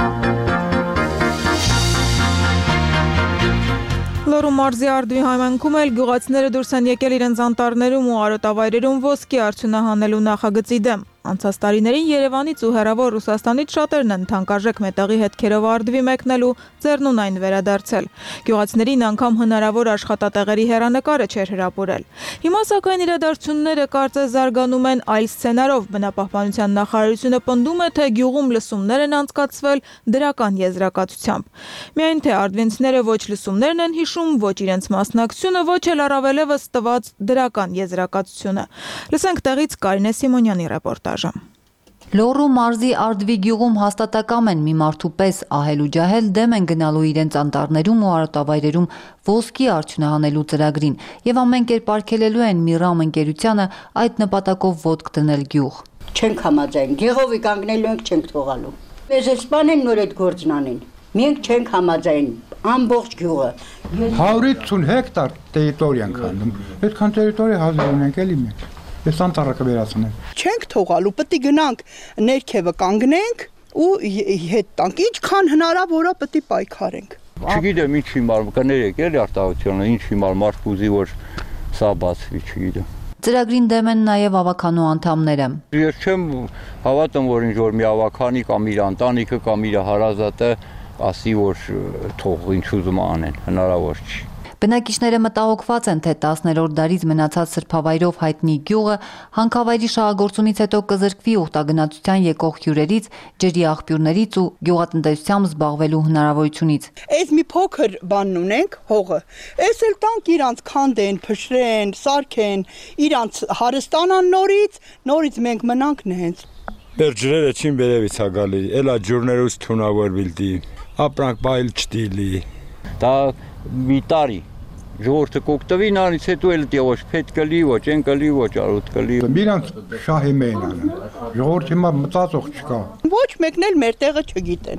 Լոռու մարզի Արդվի համայնքում էլ գյուղացիները դուրս են եկել իրենց անտառներում ու արոտավայրերում ոսկի արդյունահանելու նախագծի դեմ։ Անցած տարիներին Երևանից ու հեռավոր Ռուսաստանից շատերն են թանկարժեք մետաղի հետքերով Արդվի մեկնելու, ձեռնուն այն վերադարձել։ Գյուղացիներին անգամ հնարավոր աշխատատեղերի հեռանկարը չէր հրապուրել։ Հիմա սակայն իրադարձությունները կարծես զարգանում են այլ սցենարով։ Բնապահպանության նախարարությունը պնդում է, թե գյուղում լսումներ են անցկացվել դրական եզրակացությամբ։ Միայն թե արդվինցիները ոչ լսումներն են հիշում, ոչ իրենց մասնակցությունը, ոչ էլ առավելևս տված դրական եզրակացությունը։ Լսենք տեղից Կարինե Սիմոնյանի ռեպորտաժ։ Լոռու մարզի Արդվի գյուղում հաստատակամ են մի մարդու պես ահել ու ջահել դեմ են գնալու իրենց անտառներում ու արոտավայրերում ոսկի արդյունահանելու ծրագրին եւ ամեն կերպ արգելելու են Միրամ ընկերությանը այդ նպատակով ոտք դնել գյուղ։ Չենք համաձայն, գեղովի կանգնելու ենք չենք թողալու։ Մեզ սպանեն նոր այդ գործն անեն։ Մենք չենք համաձայն, ամբողջ գյուղը։ հարյուր ութ հեկտար տերիտորիա ենք հանդում։ Այդքան տերիտորիա հազիվ ունենք էլի մենք։ Ես անտառը կվերացնեմ։ Չենք թողալու, պետք է գնանք ներքևը կանգնենք ու հետ տանք, ինչքան հնարավոր է պետք է պայքարենք։ Չգիտեմ ինչ հիմար կներեք էլի արտահայտությունը, ինչ հիմար մարդ կուզի որ սա բացվի, չգիտեմ։ Ծրագրին դեմ են նաև ավականու անդամները։ Ես չեմ հավատում, որ ինչ որ մի ավականի կամ իր ընտանիքը կամ իր հարազատը ասի որ թող ինչ ուզում անեն, հնարավոր չի։ Բնակիչները մտահոգված են, թե տասներորդ դարից մնացած սրբավայրով հայտնի գյուղը հանքավայրի շահագործումից հետո կզրկվի ուխտագնացության եկող հյուրերից, ջրի աղբյուրներից ու գյուղատնտեսությամբ զբաղվելու հնարավորությունից։ Այս մի փոքր բանն ունենք, հողը։ Այս էլ տանք իրանց քանդեն, փշրեն, սարքեն, իրանց հարստանան նորից, նորից մենք մնանք նենց։ Մեր ջրերը չին վերևից է գալի, էլա ջուրներուց թունավորվիլ դի, ապրանք բայլ չդիլի։ Դա մի տարի Ժողովուրդը կօգտվի նրանից, հետո էլ դե ոչ պետք կլի, ոչ են կլի, ոչ արուտ կլի։ Միրանց շահի մեն անում։ Ժողովուրդը հիմա մտածող չկա։ Ոչ մեկն էլ մեր տեղը չգիտեն։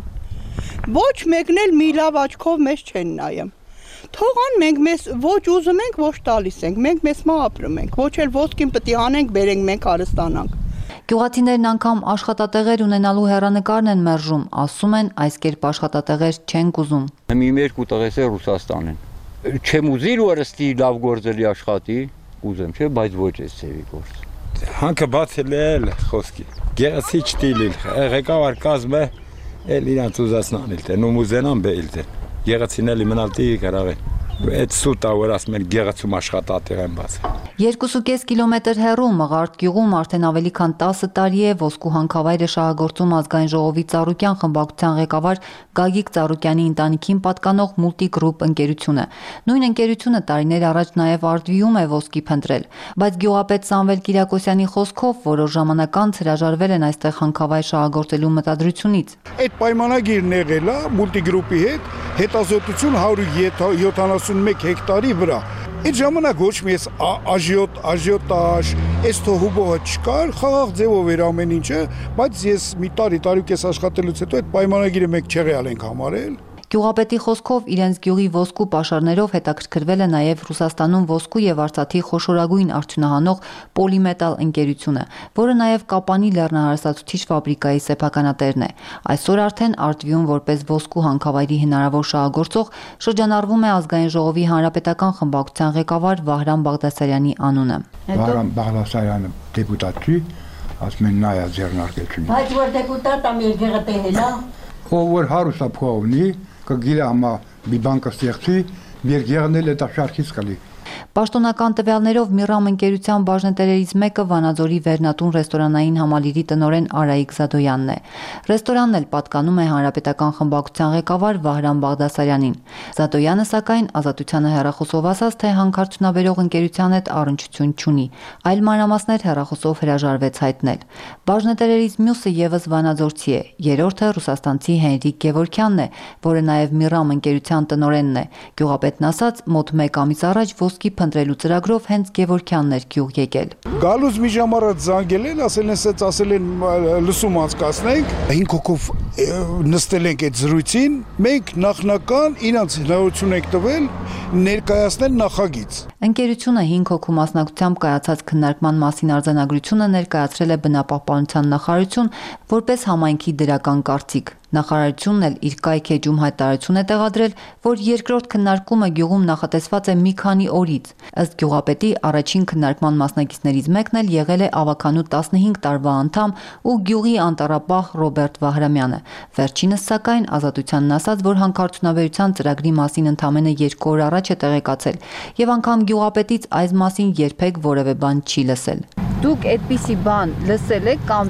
Ոչ մեկն էլ մի լավ աչքով մեզ չեն նայում։ Թողան մենք մեզ ոչ ուզում ենք, ոչ տալիս ենք։ Մենք մեզ մա ապրում ենք, ոչ էլ ոսկին պետք է հանենք, բերենք մենք հարստանանք։ Գյուղացիներն անգամ աշխատատեղեր ունենալու հեռանկարն են մերժում, ասում են այս կերպ աշխատատեղեր չեն կուզում։ Մի երկու տղես է Ռուսաստան են։ Չեմ ուզիր որստի լավ գործելի աշխատի, ուզեմ, չէ, բայց ոչ էս ծևի գործ։ Հանքը բացել է խոսքի։ Գեղեցիկ չտիլիլ, ղեկավար կազմը էլ իրանց ուզածնանիլ թե, նու մուզենան բեիլ թե։ Գեղեցին էլի մնալ տիգի կարաղեն։ Այդ սուտա որ ասում են գեղեցում աշխատատեղ են բաց։ երկու կես կիլոմետր հեռու Մղարդ գյուղում արդեն ավելի քան տասը տարի է ոսկու հանքավայրը շահագործում ազգային ժողովի Ծառուկյան խմբակցության ղեկավար Գագիկ Ծառուկյանի ընտանիքին պատկանող Multigroup ընկերությունը։ Նույն ընկերությունը տարիներ առաջ նաև Արտվիում է ոսկի փնտրել, բայց գյուղապետ Սամվել Կիրակոսյանի խոսքով որոշ ժամանակ անց հրաժարվել են այստեղ հանքավայր շահագործելու մտադրությունից։ Այդ պայմանագիրն եղել է Multigroup-ի հետ հետազոտություն հարյուր յոթանասունմեկ հեկտարի վրա։ Այդ ժամանակ ոչ մի աժիոտ, աժիոտաժ, այս թոհուբոհը չկար, խաղաղ ձևով էր ամեն ինչը, բայց ես մի տարի, տարի ու կես աշխատելուց հետո այդ պայմանագիրը մենք չեղյալ ենք համարել։ Գյուղապետի խոսքով իրենց գյուղի ոսկու պաշարներով հետաքրքրվել է նաև Ռուսաստանում ոսկու եւ արծաթի խոշորագույն արդյունահանող Պոլիմետալ ընկերությունը, որը նաև Կապանի լեռնահարսաթութիչ ֆաբրիկայի սեփականատերն է։ Այսօր արդեն Արտվիում որպես ոսկու հանքավայրի հնարավոր շահագործող շրջանառվում է ազգային ժողովի հանրապետական խմբակցության ղեկավար Վահրամ Բաղդասարյանի անունը։ Վահրամ Բաղդասարյանը դեպուտատ չի, ասում են նայա ձեռնարկել։ Բայց որ դեպուտատ am երգեղը տենելա։ Ով որ հարուստ փողովնի կգիլա ամա մի բանկը ստեղծի, երգեղնել է դա շարքից կլի։ Պաշտոնական տվյալներով Միրամ ընկերության բաժնետերերից մեկը Վանաձորի Վերնատուն ռեստորանային համալիրի տնօրեն Արայիկ Զադոյանն է։ Ռեստորանն էլ պատկանում է հանրապետական խմբակցության ղեկավար Վահրամ Բաղդասարյանին։ Զադոյանը սակայն Ազատությանը հեռախոսով ասաց, թե հանքարդյունաբերող ընկերության հետ առնչություն չունի, այլ մանրամասներ հեռախոսով հրաժարվեց հայտնել։ Բաժնետերերից մյուսը եւս վանաձորցի է, երրորդը ռուսաստանցի Հենրիկ Գևորքյանն է, որը նաեւ Միրամ ընկերության տնօրենն է։ Գյուղապետն ասաց, մոտ մեկ ամիս առաջ ոսկի փնտրելու ծրագրով հենց Գևորքյանն էր գյուղ եկել։ Գալուց մի ժամ առաջ զանգել են, ասել են, ասել ասել են լսում անցկացնենք, հինգ հոգով նստել ենք այդ զրույցին, մենք նախնական իրանց հնարավորություն ենք տվել ներկայացնել նախագիծ։ Ընկերությունը հինգ հոգու մասնակցությամբ կայացած քննարկման մասին արձանագրությունը ներկայացրել է բնապահպանության նախարարություն որպես համայնքի դրական կարծիք։ Նախարարությունն էլ իր կայք էջում հայտարարություն է տեղադրել, որ երկրորդ քննարկումը գյուղում նախատեսված է մի քանի օրից։ Ըստ գյուղապետի առաջին քննարկման մասնակիցներից մեկն էլ եղել է ավականու տասնհինգ տարվա անդամ ու գյուղի անտառապահ Ռոբերտ Վահրամյանը։ Վերջինս սակայն Ազատությանն ասաց, որ հանքարդյունաբերության ծրագրի մասին ընդամենը երկու օր առաջ է տեղեկացել եւ անգամ գյուղապետից այս մասին երբեք որևէ բան չի լսել։ Դուք այդպիսի բան լսել եք կամ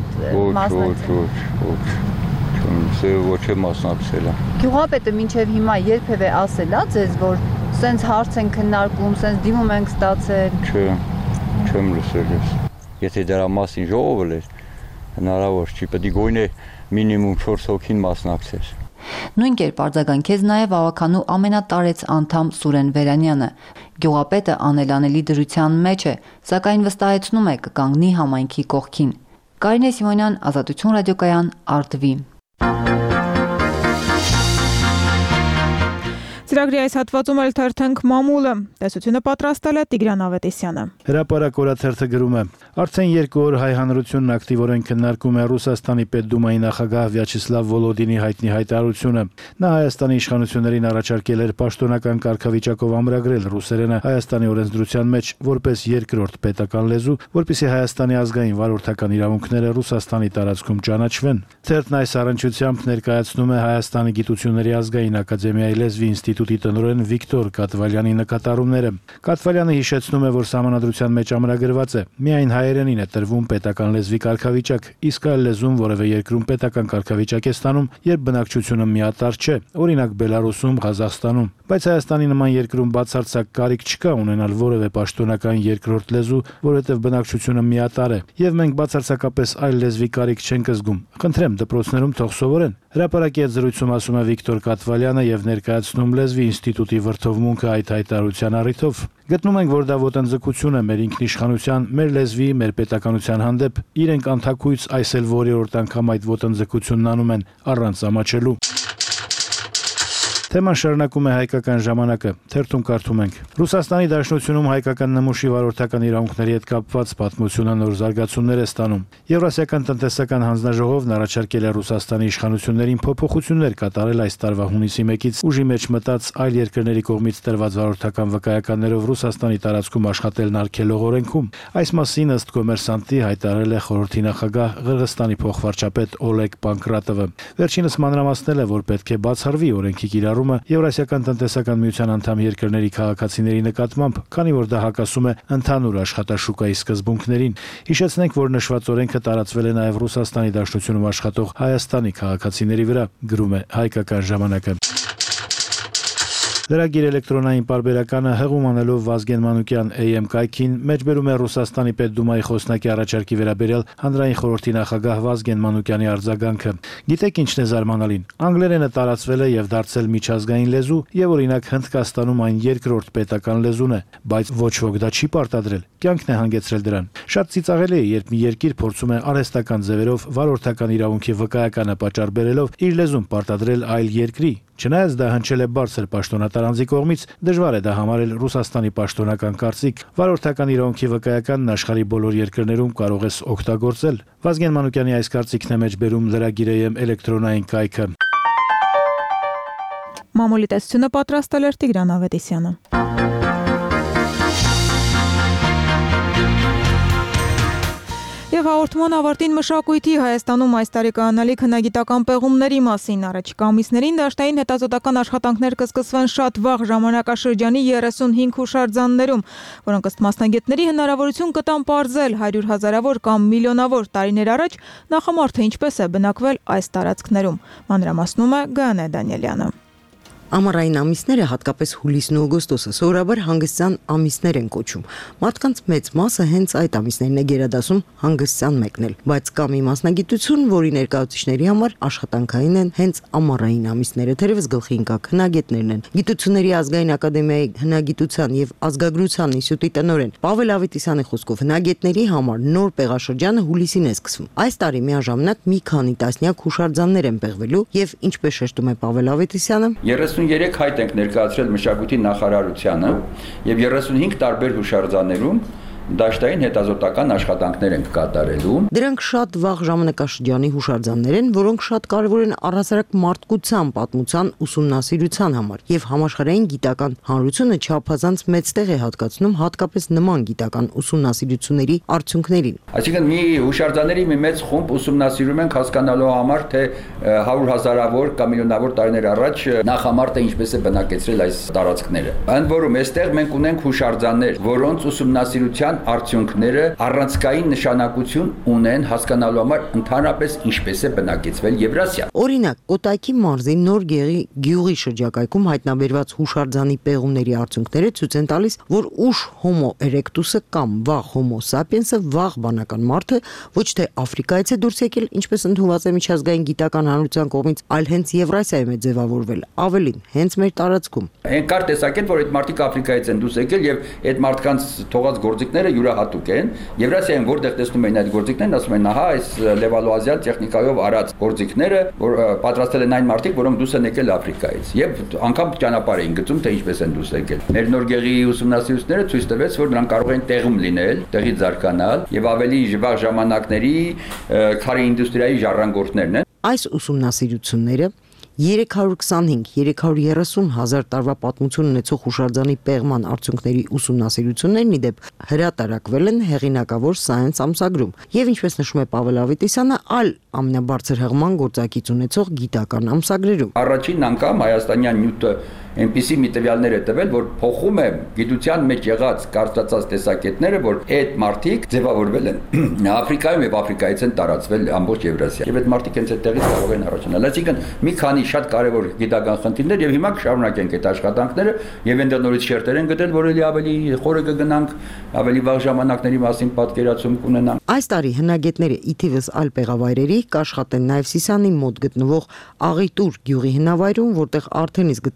մասնակցել ոչ է մասնակցել։ Գյուղապետը մինչև հիմա երբևէ ասել է ձեզ, որ սենց հարց են քննարկում, սենց դիմում ենք ստացել։ Չէ, չեմ լսել ես։ Եթե դրա մասին ժողովել էր, հնարավոր չի, պետք է գոնե մինիմում չորս հոգին մասնակցեր։ Նույն կերպ արձագանքեց նաև ավականու ամենատարեց անդամ Սուրեն Վերանյանը։ Գյուղապետը անելանելի դրության մեջ է, սակայն վստահեցնում է կկանգնի համայնքի կողքին։ Կարինե Սիմոնյան, Ազատություն ռադիոկայան, Արտվի։ Ծրագրի այս հատվածում էլ թերթենք մամուլը։ Տեսությունը պատրաստել է Տիգրան Ավետիսյանը։ Հրապարակ օրաթերթը գրում է. Արդեն երկու օր հայ հանրությունն ակտիվորեն քննարկում է Ռուսաստանի Պետդումայի նախագահ Վյաչեսլավ Վոլոդինի հայտնի հայտարարությունը։ Նա Հայաստանի իշխանություններին առաջարկել էր պաշտոնական կարգավիճակով ամրագրել ռուսերենը Հայաստանի օրենսդրության մեջ որպես երկրորդ պետական լեզու, որպեսզի Հայաստանի ազգային վարորդական իրավունքները Ռուսաստանի տարածքում ճանաչվեն։ Թերթն այս առնչությամբ ներկայացնում է Հայաստանի Գիտությունների ազգային ակադեմիայի լեզվի ինստիտուտի տնօրեն Վիկտոր Կատվալյանի նկատառումները։ Կատվալյանը հիշեցնում է, որ Սահմանադրության մեջ ամրագրված է միայն հայերենին է տրվում պետական լեզվի կարգավիճակ, իսկ այլ լեզուն որևէ երկրում պետական կարգավիճակ է ստանում, երբ բնակչությունը միատարր չէ, օրինակ Բելարուսում, Ղազախստանում։ Բայց Հայաստանի նման երկրում բացարձակ կարիք չկա ունենալ որևէ պաշտոնական երկրորդ լեզու, որովհետև բնակչությունը միատարր է, եւ մենք բացարձակապես այլ լեզվի կարիք չենք զգում։ Խնդրեմ, դպրոցներում թող սովորեն։ Հրապարակի հետ զրույցում ասում է Վիկտոր Կատվալյանը եւ ներկայացնում լեզվի ինստիտուտի վրթովմունքը այդ հայտարարության առիթով։ Գտնում ենք, որ դա ոտնձգություն է մեր ինքնիշխանության, մեր լեզվի, մեր պետականության հանդեպ։ Իրենք անթաքույց այս էլ որերորդ անգամ այդ ոտնձգությունն անում են առանց ամաչելու։ Թեման շարունակում է հայկական ժամանակը, թերթում կարդում ենք. Ռուսաստանի Դաշնությունում հայկական նմուշի վարորդական իրավունքների հետ կապված պատմությունը նոր զարգացումներ է ստանում։ Եվրասիական տնտեսական հանձնաժողովն առաջարկել է Ռուսաստանի իշխանություններին փոփոխություններ կատարել այս տարվա հունիսի մեկից ուժի մեջ մտած այլ երկրների կողմից տրված վարորդական վկայականներով Ռուսաստանի տարածքում աշխատելն արգելող օրենքում։ Այս մասին ըստ Կոմերսանտի հայտարարել է խորհրդի նախագահ Ղրղստանի փոխվարչապետ Օլեգ Պանկրատովը։ Վերջինս մանրամասնել է, որ պետք է բացառվի օրենքի կիրառումը Եվրասիական տնտեսական միության անդամ երկրների քաղաքացիների նկատմամբ, քանի որ դա հակասում է ընդհանուր աշխատաշուկայի սկզբունքներին։ Հիշեցնենք, որ նշված օրենքը տարածվել է նաև Ռուսաստանի Դաշնությունում աշխատող Հայաստանի քաղաքացիների վրա, գրում է Հայկական ժամանակը։ Լրագիր էլեկտրոնային պարբերականը հղում անելով Վազգեն Մանուկյան A M կայքին մեջբերում է Ռուսաստանի Պետդումայի խոսնակի առաջարկի վերաբերյալ հանրային խորհրդի նախագահ Վազգեն Մանուկյանի արձագանքը։ Գիտեք ինչն է զարմանալին։ Անգլերենը տարածվել է եւ դարձել միջազգային լեզու, եւ օրինակ Հնդկաստանում այն երկրորդ պետական լեզուն է, բայց ոչ ոք դա չի պարտադրել։ Կյանքն է հանգեցրել դրան։ Շատ ծիծաղելի է, երբ մի երկիր փորձում է արհեստական ձևերով վարորդական իրավունքի վկայականը պատճառ բերելով իր լեզուն պարտադրել այլ երկրի։ Չնայած դա հնչել է բարձր պաշտոնատար անձի կողմից, դժվար է դա համարել Ռուսաստանի պաշտոնական կարծիք։ Վարորդական իրավունքի վկայականն աշխարհի բոլոր երկրներում կարող է օգտագործել։ Վազգեն Մանուկյանի այս կարծիքն է մեջբերում լրագիրեմ էլեկտրոնային կայքը։ Մամուլի տեսությունը պատրաստել էր Տիգրան Ավետիսյանը։ Եվ հաղորդման ավարտին մշակույթի Հայաստանում այս տարի կայանալիք հնագիտական պեղումների մասին։ Առաջիկա ամիսներին դաշտային հետազոտական աշխատանքներ կսկսվեն շատ վաղ ժամանակաշրջանի երեսունհինգ հուշարձաններում, որոնք ըստ մասնագետների հնարավորություն կտան պարզել հարյուր հազարավոր կամ միլիոնավոր տարիներ առաջ նախամարդը ինչպես է բնակվել այս տարածքներում։ Մանրամասնում է Գայանե Դանիելյանը։ Ամառային ամիսները, հատկապես հուլիսն ու օգոստոսը, սովորաբար հանգստյան ամիսներ են կոչում։ Մարդկանց մեծ մասը հենց այդ ամիսներն է գերադասում հանգստյան մեկնել, բայց կա մի մասնագիտություն, որի ներկայացուցիչների համար աշխատանքային են հենց ամառային ամիսները, թերևս գլխի ընկած հնագետներն են։ Գիտությունների ազգային ակադեմիայի հնագիտության եւ ազգագրության ինստիտուտի տնօրեն Պավել Ավետիսյանի խոսքով հնագետների համար նոր պեղաշրջանը հուլիսին է սկսվում։ Այս տարի միաժամանակ մի քանի տասնյակ հուշարձաններ են պեղվելու եւ ինչպես շեշտում է Պավել Ավետիսյանը, երեք հայտ ենք ներկայացրել մշակույթի նախարարությանը եւ երեսունհինգ տարբեր հուշարձաններում դաշտային հետազոտական աշխատանքներ ենք կատարելու։ Դրանք շատ վաղ ժամանակաշրջանի հուշարձաններ են, որոնք շատ կարևոր են առհասարակ մարդկության պատմության ուսումնասիրության համար եւ համաշխարհային գիտական հանրությունը չափազանց մեծ տեղ է հատկացնում հատկապես նման գիտական ուսումնասիրությունների արդյունքներին։ Այսինքն մի հուշարձանների մի մեծ խումբ ուսումնասիրում ենք հասկանալու համար, թե հարյուր հազարավոր կամ միլիոնավոր տարիներ առաջ նախամարտը ինչպես է բնակեցրել այս տարածքները։ Ընդ որում, այստեղ մենք ունենք հուշարձաններ, որոնց ուսումնասիրության արդյունքները առանցքային նշանակություն ունեն հասկանալու համար ընդհանրապես ինչպես է բնակեցվել Եվրասիա։ Օրինակ, Կոտայքի մարզի Նոր Գեղի գյուղի շրջակայքում հայտնաբերված հուշարձանի պեղումների արդյունքները ցույց են տալիս, որ ուշ Homo erectus-ը կամ վաղ Homo sapiens-ը վաղ բանական մարդը ոչ թե Աֆրիկայից է դուրս եկել, ինչպես ընդունված է միջազգային գիտական հանրության կողմից, այլ հենց Եվրասիայում է ձևավորվել, ավելին, հենց մեր տարածքում։ Այն կար տեսակետ, որ այդ մարդիկ Աֆրիկայից են դուրս եկել եւ այդ մարդկանց թողած գործիքները յուրահատուկ են։ Եվրասիայում որտեղ տեսնում են այդ գործիքներն, ասում են, ահա այս լևալուազիան տեխնիկայով արած գործիքները, որ պատրաստել են այն մարդիկ, որոնք դուրս են եկել Աֆրիկայից։ Եվ անգամ ճանապարհ էին գծում, թե ինչպես են դուրս եկել։ Մեր Նոր Գեղի ուսումնասիրությունները ցույց տվեց, որ նրանք կարող են տեղում լինել, տեղից զարգանալ եւ ավելի վաղ ժամանակների քարի ինդուստրիայի ժառանգորդներն են։ Այս ուսումնասիրությունները երեք հարյուր քսանհինգ երեք հարյուր երեսուն հազար տարվա պատմություն ունեցող հուշարձանի պեղման արդյունքների ուսումնասիրություններն ի դեպ հրատարակվել են հեղինակավոր Science ամսագրում եւ ինչպես նշում է Պավել Ավետիսյանը, այլ ամենաբարձր հեղման գործակից ունեցող գիտական ամսագրերում։ Առաջին անգամ հայաստանյան նյութը այնպիսի մի տվյալներ է տվել, որ փոխում է գիտության մեջ եղած կարծրացած տեսակետները, որ այդ մարդիկ ձևավորվել են Աֆրիկայում եւ Աֆրիկայից են տարածվել ամբողջ Եվրասիա։ Եվ այդ մարդիկ հենց այդտեղից կարող են առաջանալ։ Այսինքն մի քանի շատ կարևոր գիտական խնդիրներ եւ հիմա կշարունակենք այդ աշխատանքները եւ այնտեղ նորից շերտեր են գտել, որ ելի ավելի խորը կգնանք, ավելի վաղ ժամանակների մասին պատկերացում կունենանք։ Այս տարի հնագետները ի թիվս այլ պեղավայրերի կաշխատեն նաեւ Սիսիանի մոտ գտնվող Աղիտուր գյուղի հնավայրում, որտեղ արդեն իսկ գտնվել են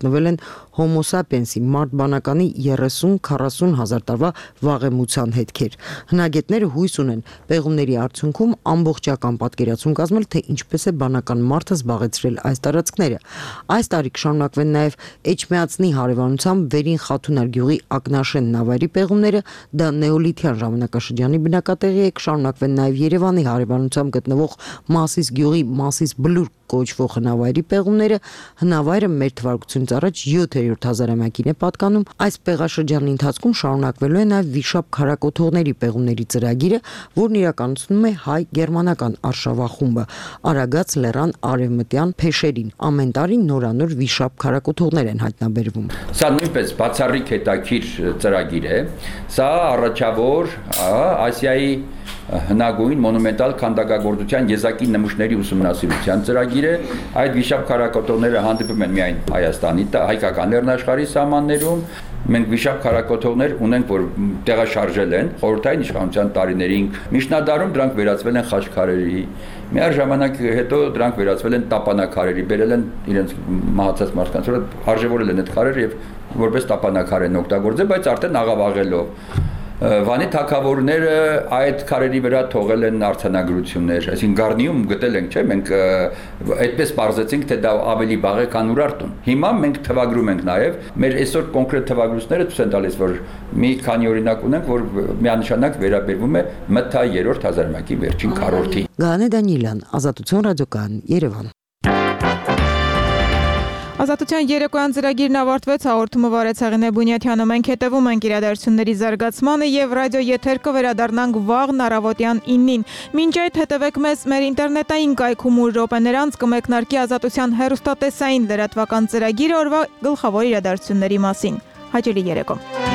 Homo sapiens-ի մարդ բանականի երեսուն-քառասուն հազար տարվա վաղեմության հետքեր։ Հնագետները հույս ունեն պեղումների արդյունքում ամբողջական պատկերացում կազմել, թե ինչպես է բանական մարդը զբաղեցրել այս տարածքները։ Այս տարի կշարունակվեն նաև Էջմիածնի հարևանությամբ Վերին Խաթունար գյուղի Ակնաշեն նավայրի պեղումները, դա նեոլիթյան ժամանակաշրջանի բնակատեղի է, կշարունակվեն նաև Երևանի հարևանությամբ գտնվող Մասիս գյուղի Մասիս Բլուր կոչվող հնավայրի պեղումները։ Հնավայրը մեր թվարկությունից առաջ յոթերորդ հազարամյակին է պատկանում։ Այս պեղաշրջանի ընթացքում շարունակվելու է նաև վիշապ քարակոթողների պեղումների ծրագիրը, որն իրականացնում է հայ-գերմանական արշավախումբը Արագած լեռան արևմտյան փեշերին։ Ամեն տարի նորանոր վիշապ քարակոթողներ են հայտնաբերվում։ Սա նույնպես բացառիկ հետաքրքիր ծրագիր է։ Սա առաջավոր Ասիայի հնագույն մոնումենտալ քանդակագործության եզակի նմուշների ուսումնասիրության ծրագիր է։ Այդ վիշապ քարակոթողները հանդիպում են միայն Հայաստանի, հայկական լեռնաշխարհի սահմաններում։ Մենք վիշապ քարակոթողներ ունենք, որ տեղաշարժել են խորհրդային իշխանության տարիներին։ Միջնադարում դրանք վերածվել են խաչքարերի։ Միաժամանակ հետո դրանք վերածվել են տապանակարերի, բերել են իրենց մահացած մարդկանց, որ արժևորել են այդ քարերը եւ որպես տապանակար են օգտագործել, բայց արդեն աղավաղելով։ Վանի թագավորները այդ քարերի վրա թողել են արձանագրություններ, այսինքն Գառնիում գտել ենք, չէ՞, մենք այդպես պարզեցինք, թե դա ավելի վաղ է, քան Ուրարտուն։ Հիմա մենք թվագրում ենք նաև, մեր այսօր կոնկրետ թվագրությունները ցույց են տալիս, որ մի քանի օրինակ ունենք, որ միանշանակ վերաբերվում է մթա երրորդ հազարամյակի վերջին քառորդին։ Գանե Դանիելյան, Ազատություն ռադիոկայան, Երևան։ Ազատության երեկոյան ծրագիրն ավարտվեց, հաղորդումը վարեց Հեղինե Բունյաթյանը, մենք հետևում ենք իրադարձությունների զարգացմանը եւ ռադիո եթեր կվերադառնանք վաղն առավոտյան իննին։ Մինչ այդ հետևեք մեզ մեր ինտերնետային կայքում, ուր րոպեներ անց կմեկնարկի Ազատության հեռուստատեսային լրատվական ծրագիրը օրվա գլխավոր իրադարձությունների մասին։ Հաճելի երեկո։